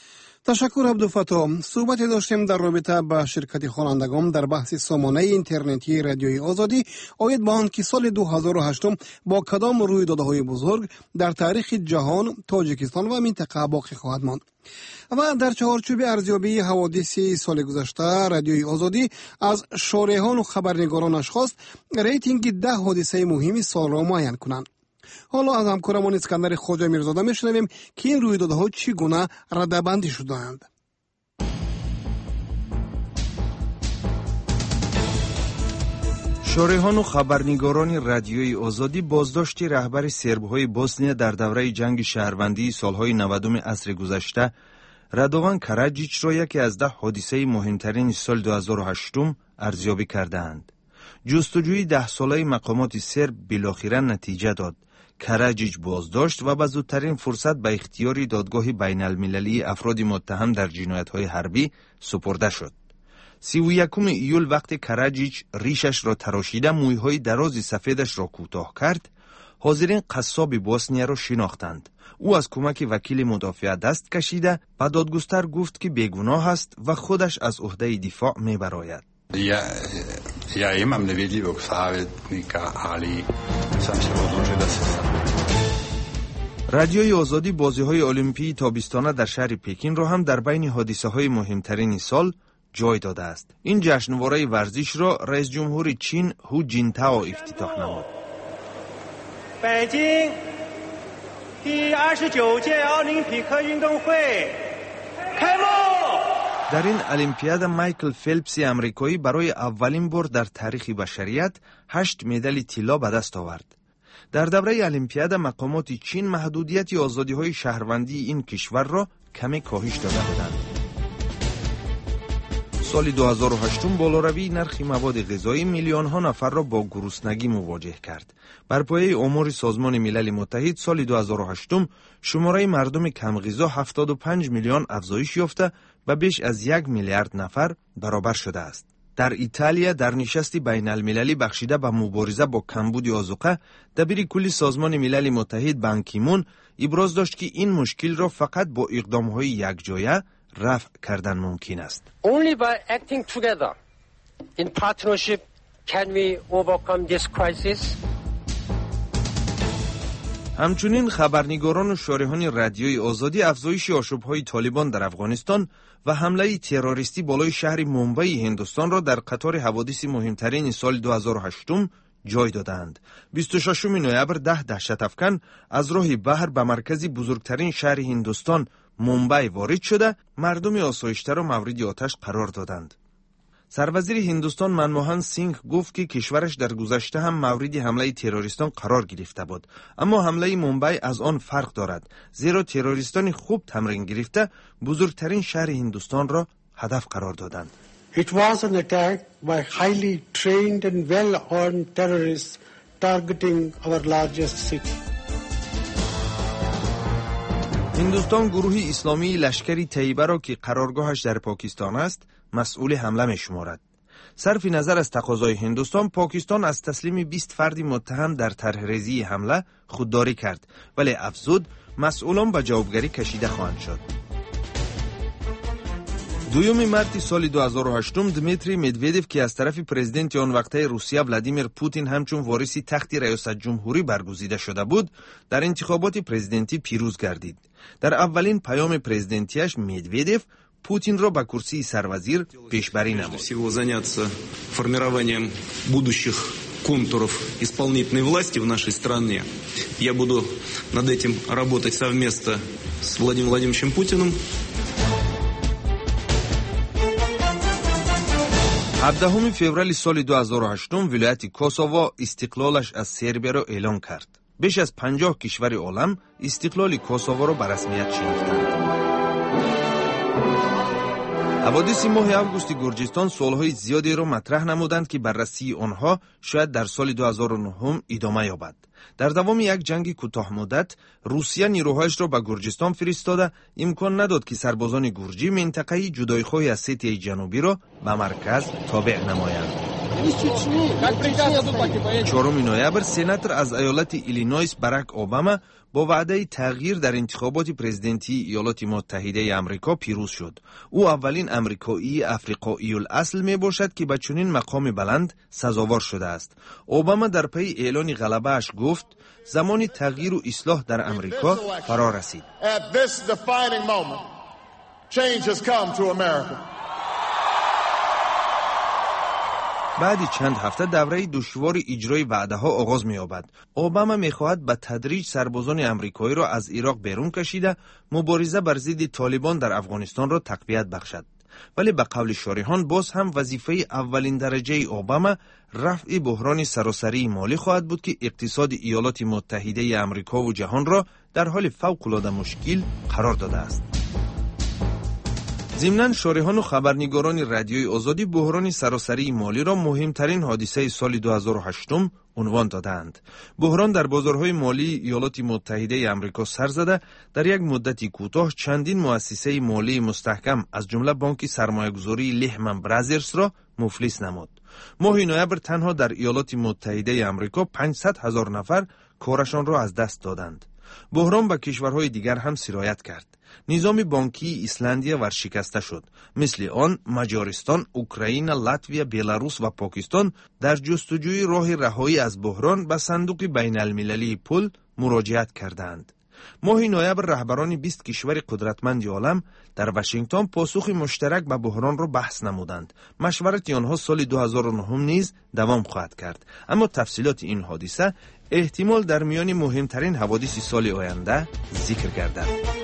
تشکر عبدالفتاح. صحبتی داشتیم در رابطه با شرکت خوانندگان در بحث سامانه اینترنتی رادیوی آزادی آید به آن که سال دو هزار و هشت با کدام رویدادهای بزرگ در تاریخ جهان تاجیکستان و منطقه باقی خواهد ماند. و در چهارچوب ارزیابی حوادث سال گذشته رادیوی آزادی از شارحان و خبرنگارانش خواست ریتینگ ده حادثه مهم سال را معین کنند. حالا از همکارمان اسکندر خواجه میرزاده میشنویم که این رویدادها چگونه رده‌بندی شدند. شارحان و خبرنگاران رادیوی آزادی بازداشت رهبر سرب‌های بوسنیا در دوره جنگ شهروندی سالهای نودم عصر گذشته رادوان کاراجیچ را یکی از ده حادثه مهمترین سال دو هزار و هشت ارزیابی کردند. جستجوی ده ساله مقامات سرب بالاخره نتیجه داد. کاراجیچ بازداشت و به زودترین فرصت به اختیار دادگاه بین المللی افراد متهم در جنایت‌های حربی سپرده شد. سی و یکم ایول وقتی کاراجیچ ریشش را تراشیده مویهای دراز سفیدش را کوتاه کرد، حاضرین قصاب بوسنیا را شناختند. او از کمک وکیل مدافع دست کشیده، به دادگستر گفت که بیگناه است و خودش از عهده دفاع میبراید. Ja, ja imam nevidljivog savjetnika, ali sam se odlučio da se sam. رادیوی آزادی بازی‌های المپیایی تابستانه در شهر پکین را هم در بین حادثه‌های مهمترین سال جای داده است. این جشنواره ورزش را رئیس جمهور چین هو جینتائو افتتاح نمود. 北京第二十九届奥林匹克运动会开幕. در این المپیاد مایکل فلپس امریکایی برای اولین بار در تاریخ بشریت هشت مدال طلا به دست آورد. در دوره المپیاد مقامات چین محدودیت آزادی‌های شهروندی این کشور را کمی کاهش داده بودند. سال دو هزار و هشت بالاروی نرخ مواد غذایی میلیون‌ها نفر را با گرسنگی مواجه کرد. بر پایه آمار سازمان ملل متحد سال دو هزار و هشت شماره مردم کم غذا هفتاد و پنج میلیون افزایش یافته و بیش از یک میلیارد نفر برابر شده است. در ایتالیا در نشستی بین المللی بخشیده به مبارزه با کمبود آذوقه، دبیر کلی سازمان ملل متحد بان کی مون ابراز داشت که این مشکل را فقط با اقدام‌های یکجایه رفع کردن ممکن است. Only by acting together in partnership can we overcome this crisis. همچنین خبرنگاران و شارحان رادیوی آزادی افزایش آشوب‌های طالبان در افغانستان و حمله تروریستی بالای شهر مومبای هندوستان را در قطار حوادث مهمترین سال دو هزار و هشت جای دادند. بیست و ششم نوامبر ده دهشت افکن از راه بحر به مرکز بزرگترین شهر هندوستان مومبای وارد شده، مردم آسایشته را مورد آتش قرار دادند. سروزیر هندوستان منموهن سینگ گفت که کشورش در گذشته هم مورد حمله تروریستان قرار گرفته بود، اما حمله مومبای از آن فرق دارد، زیرا تروریستان خوب تمرین گرفته بزرگترین شهر هندوستان را هدف قرار دادند. It was an attack by highly trained and well-armed terrorists targeting our largest city. هندوستان گروه اسلامی لشکری طیبه را که قرارگاهش در پاکستان است مسئول حمله می شمارد. صرف نظر از تقاضای هندوستان، پاکستان از تسلیم بیست فرد متهم در طرح‌ریزی حمله خودداری کرد، ولی افزود مسئولان به جوابگری کشیده خواهند شد. دوم مارس سال دو هزار و هشت دمیتری مدودف که از طرف پرزیدنت آن وقته روسیه ولادیمیر پوتین همچون وارث تخت ریاست جمهوری برگزیده شده بود، در انتخابات پرزیدنتی پیروز گردید. در اولین پیام پرزیدنتیش مدودف پوتین را به کرسی سروزیر پیشبری نمود. формированием будущих контуров исполнительной власти в нашей стране. Я буду над этим работать совместно с Владимиром Владимировичем Путиным. هفدهم فوریه سال دو هزار و هشت ولایت کوسوو استقلالش از سربیا را اعلام کرد. بیش از پنجاه کشور عالم استقلال کوسوو را به رسمیت شناختند. حوادث ماه اوگوست گرجستان سالهای زیادی را مطرح نمودند که بررسی آنها شاید در سال دو هزار و نه ادامه یابد. در دوام یک جنگ کوتاه مدت روسیه نیروهایش را به گرجستان فرستاده امکان نداد که سربازان گرجی منطقه جدایخواه از اسیتیای جنوبی را به مرکز تابع نمایند. چهارم نوامبر سناتور از ایالت ایلینویس باراک اوباما با وعده تغییر در انتخابات پرزیدنتی ایالات متحده آمریکا پیروز شد. او اولین آمریکایی افریقایی الاصل می باشد که به چنین مقام بلند سزاوار شده است. اوباما در پی اعلان غلبه اش گفت زمان تغییر و اصلاح در آمریکا فرا رسید. بعد چند هفته دوره دشوار اجرای وعده ها آغاز می یابد. اوباما می خواهد به تدریج سربازان آمریکایی را از عراق بیرون کشیده مبارزه بر ضد طالبان در افغانستان را تقویت بخشد. ولی به قول شارحان باز هم وظیفه اولین درجه اوباما رفع بحران سراسری مالی خواهد بود که اقتصاد ایالات متحده آمریکا و جهان را در حال فوق‌العاده مشکل قرار داده است. ضمناً شارحان و خبرنگاران رادیوی آزادی بحران سراسری مالی را مهمترین حادثه سال دو هزار و هشت عنوان دادند. بحران در بازارهای مالی ایالات متحده آمریکا سر زده در یک مدتی کوتاه چندین مؤسسه مالی مستحکم از جمله بانک سرمایه‌گذاری لهمن برادرز را مفلس نمود. ماه نوامبر تنها در ایالات متحده آمریکا پانصد هزار نفر کارشان را از دست دادند. بحران به کشورهای دیگر هم سرایت کرد. نظام بانکی ایسلندیا ورشکسته شد. مثل آن مجارستان، اوکراین، لاتویا، بلاروس و پاکستان در جستجوی راه رهایی از بحران به صندوق بین المللی پول مراجعت کردند. ماه نوامبر رهبران بیست کشور قدرتمند عالم در واشنگتن پاسخ مشترک به بحران را بحث نمودند. مشورت آنها سال دو هزار و نه نیز دوام خواهد کرد. اما تفصیلات این حادثه احتمال در میان مهمترین حوادث سال آینده ذکر گردد.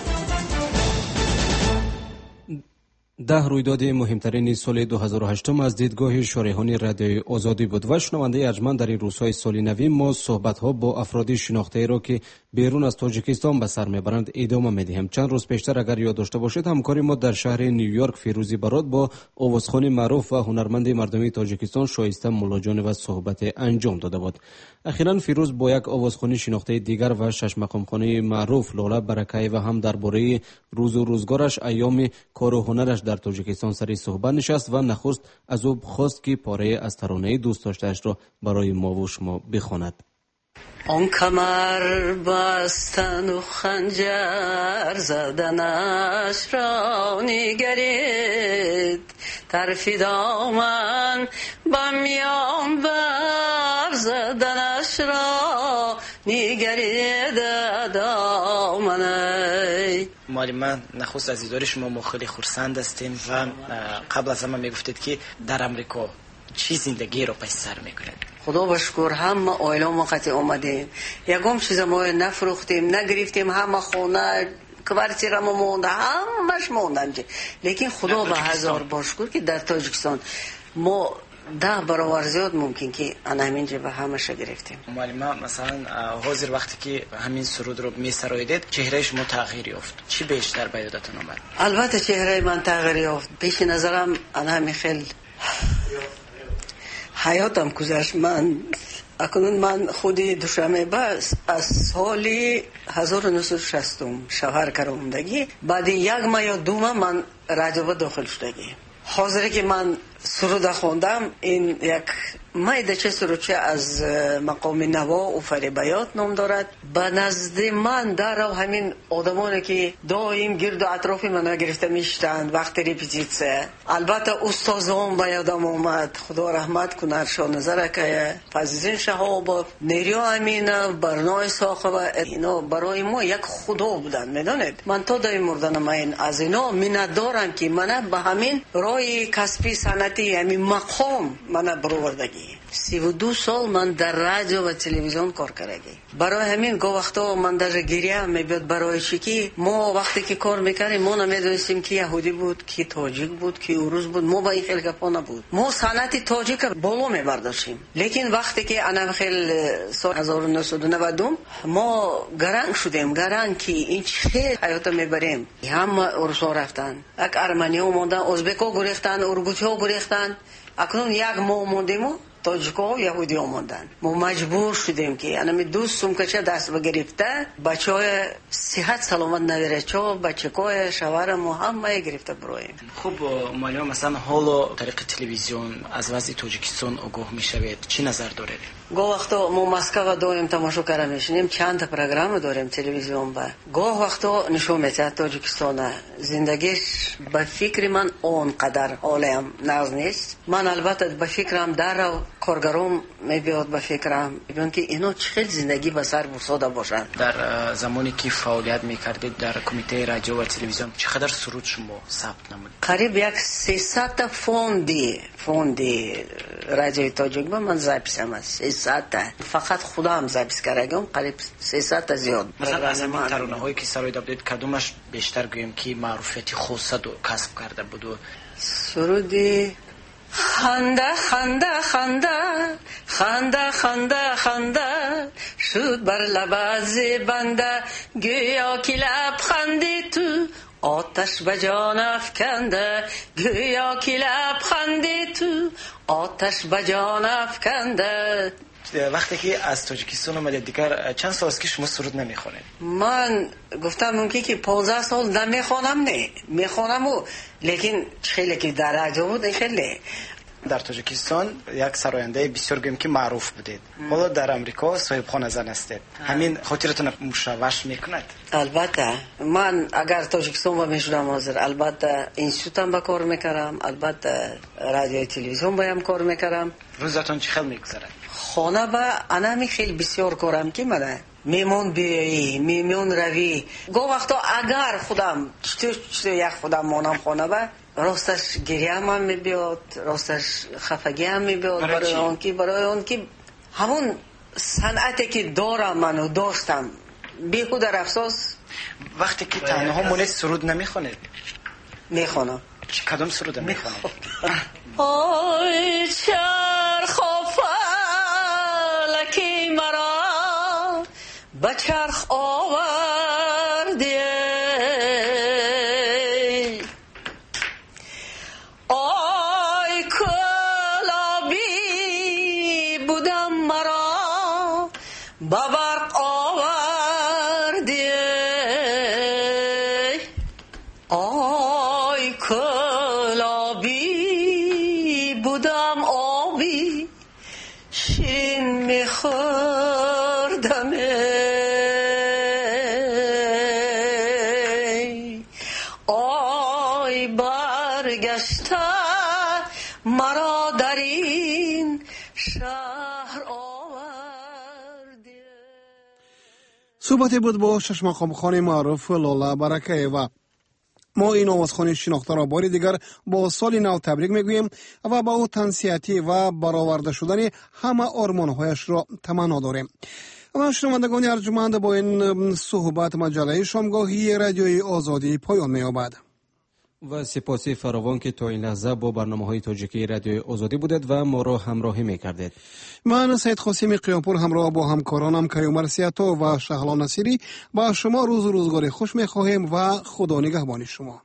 ده رویداد مهمترین سال دو هزار و هشت از دیدگاه شارحان رادیوی آزادی بود و شنونده ارجمند در این روزهای سال نو ما صحبت‌ها با افرادی شناخته را که بیرون از تاجیکستان به سر میبرند ادامه میدهیم. چند روز پیشتر اگر یاد داشته باشید همکاری ما در شهر نیویورک فیروزی برات با آوازخوان معروف و هنرمند مردمی تاجیکستان شایسته مولاجان و صحبت انجام داده بود. اخیراً فیروز با یک آوازخوانی شناخته دیگر و شش مقامخوانی معروف لاله برکایی و هم درباره روز و روزگارش، ایام کار و هنرش در تاجیکستان سری صحبت نشست و نخست از او خواست که پاره از ترانه دوست داشته‌اش را برای ما و شما بخواند. آن کمر بستن و خنجر زدنش را نگرید، طرف دامن با میان بر زدنش را نگرید دامنه. مالی من نخست از دیدار شما ما خیلی خرسند هستیم و قبل از همه میگفتید که در امریکا چی زندگی رو پس سر میکنید؟ خدا بشکر همه آیلا ما قطع آمدیم، یکم چیز ما نفروختیم نگرفتیم، همه خونه کبرچی را ما مونده همش موندن، لیکن خدا به هزار باشکر که در تاجیکستان ما ده برابر زیاد ممکن که انا همینجا به همش گرفتیم. معلم مثلا حاضر وقتی که همین سرود رو می سرایدید چهره شما تغییر یافت، چی بیشتر به یادتون اومد؟ البته چهره من تغییر یافت، پیش نظرم انا همین خیلی حیاتم گذشت. من اکنون من خودی دوشنبه بس از سال هزار و نهصد و شصت شوهر کردم، بعد یک ماه یا دو ماه من رادیو داخل شدگی. حاضره که من سرود خوندم، این یک مایدچه سرودچه از مقام نوا و فریبیات نام دارد. به نزد من در همین آدمانی که دائم گرد و اطراف من گرفته میشتند وقت ریپیتیسه، البته استادان به یادم اومد، خدا رحمت کنه شان نظر که فضیزین شهاب نیرو امینه برنای ساخه و اینا برای ما یک خدا بودن. میدونید من تا دای مردن من از اینا منت دارم که من به همین راه کسبی سنتی همین مقام من بروردگی. سی و دو سال من در رادیو و تلویزیون کار کردم. برای همین گاه وقتا من در گریه میبود برای چی که ما وقتی که کار میکردیم ما نمیدونستیم که یهودی بود کی تاجیک بود کی اوروز بود، ما با این خیلی گپا نبود، ما سنت تاجیک بالا میبرداشتیم. لیکن وقتی که انا خیلی سال هزار و نهصد و نود ما گرنگ شدیم، گرنگ که این خیلی حیات میبریم. همه اروسا رفتن، یک ارمنی ها موندن، ازبکا گریختن، اورگوتی ها گریختن، اکنون یک ماه موندیم تاجیک‌ها و یهودی‌ها موندن. ما مجبور شدیم که انا می دوستم که چه دست بگرفته بچه‌های صحت سلامت نداره، چه بچه‌های شوهرم همه گرفته برایم. خب معلم مثلا حالا طریق تلویزیون از وضع تاجیکستان آگاه میشوید، چی نظر دارید؟ گاه وقتا ما مسکو داریم تماشا کردن میشیم، چند تا پروگرام داریم تلویزیون با. گاه وقتا نشون میده تاجیکستان زندگیش به فکر من اونقدر عالم ناز نیست. من البته به فکرم در کارگرام میبیاد به فکرم ببین که اینا چقدر زندگی به سر بساده باشند. در زمانی که فعالیت میکردید در کمیته رادیو و تلویزیون چقدر سرود شما ثبت نمودید؟ قریب یک سیصد تا فوندی فوندی رادیوی تاجیک با من زپیسم است. سیصد تا فقط خودم زپیس کردم، قریب سیصد تا زیاد. مثلا از همین ترانه هایی که سرای دادید کدومش بیشتر گویم که معروفیت خاصه دو کسب کرده بود؟ سرودی خنده خنده خنده خنده خنده خنده شد بر لب بنده گویا که لبخندی تو آتش به جان افکنده گویا که لبخندی تو آتش به جان افکنده. وقتی که از تاجیکستان اومدید دیگر چند سال است که شما سرود نمیخونید؟ من گفتم ممکنه که پانزده سال نمیخونم، نه میخونم و لیکن خیلی که در رادیو بود خیلی. در تاجیکستان یک سراینده بسیار گویم که معروف بودید، حالا در امریکا صاحب خانه زن هستید، همین خاطرتون مشوش میکند؟ البته من اگر تاجیکستان میشدم حاضر البته اینستیتوتم با کار میکردم، البته رادیو تلویزیون بایم کار میکردم. روزتون چه خیلی میگذره؟ خانه با انمی خیلی بسیار کارم که منه میمون بیایی میمون روی گو وقتا اگر خودم چطور چطور یک خودم مانم خانه با راستش گریه هم میبیاد، راستش خفگی هم میبیاد برای اون که برای اون که همون صنعتی که دارم منو داشتم بیخود در افسوس. وقتی که تنها مونید سرود نمیخونید؟ میخونم. کدوم سرود میخونید؟ آی چرخ فلکی مرا به چرخ آوردی، آی کلابی بودم مرا به برق آوردی، آی کلابی بودم آبی شیرین میخوردم، آی برگشته مرا در این شهر آوردی. صحبتی بود با شش مقام خان معروف لاله برکه و ما این آوازخوانی شناخته را باری دیگر با سال نو تبریک میگوییم و با او تنسیتی و برآورده شدن همه آرمانهایش را تمنا داریم. و شنوندگان ارجمند با این صحبت مجله شامگاهی رادیوی آزادی پایان می‌یابد. و سپاسی فراوان که تا این لحظه با برنامه‌های تاجیکی رادیوی آزادی بودید و ما را همراهی می‌کردید. من سید خاسم قیامپور همراه با همکارانم کیومر سیاتو و شهلا نصیری با شما روز و روزگار خوش می‌خواهیم و خدا نگهبان شما.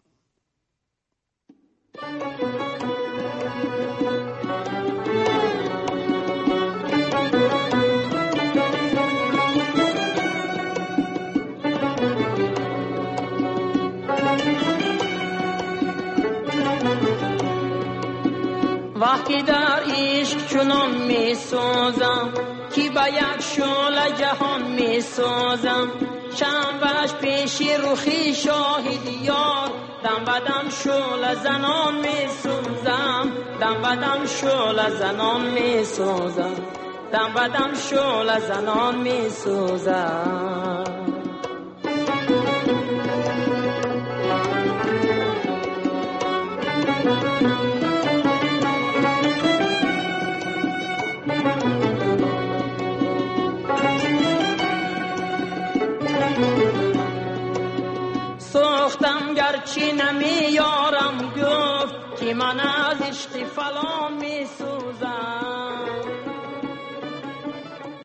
وقتی در عشق چنان می سازم که با یک شعله جهان می سازم، شمعش پیش رخی شاهد یار، دم بدم شعله زنان می سازم، دم بدم شعله زنان می سازم، دم بدم شعله زنان می سازم. سوختم گرچه نمی یارم گفت که من از عشق فلان می سوزم.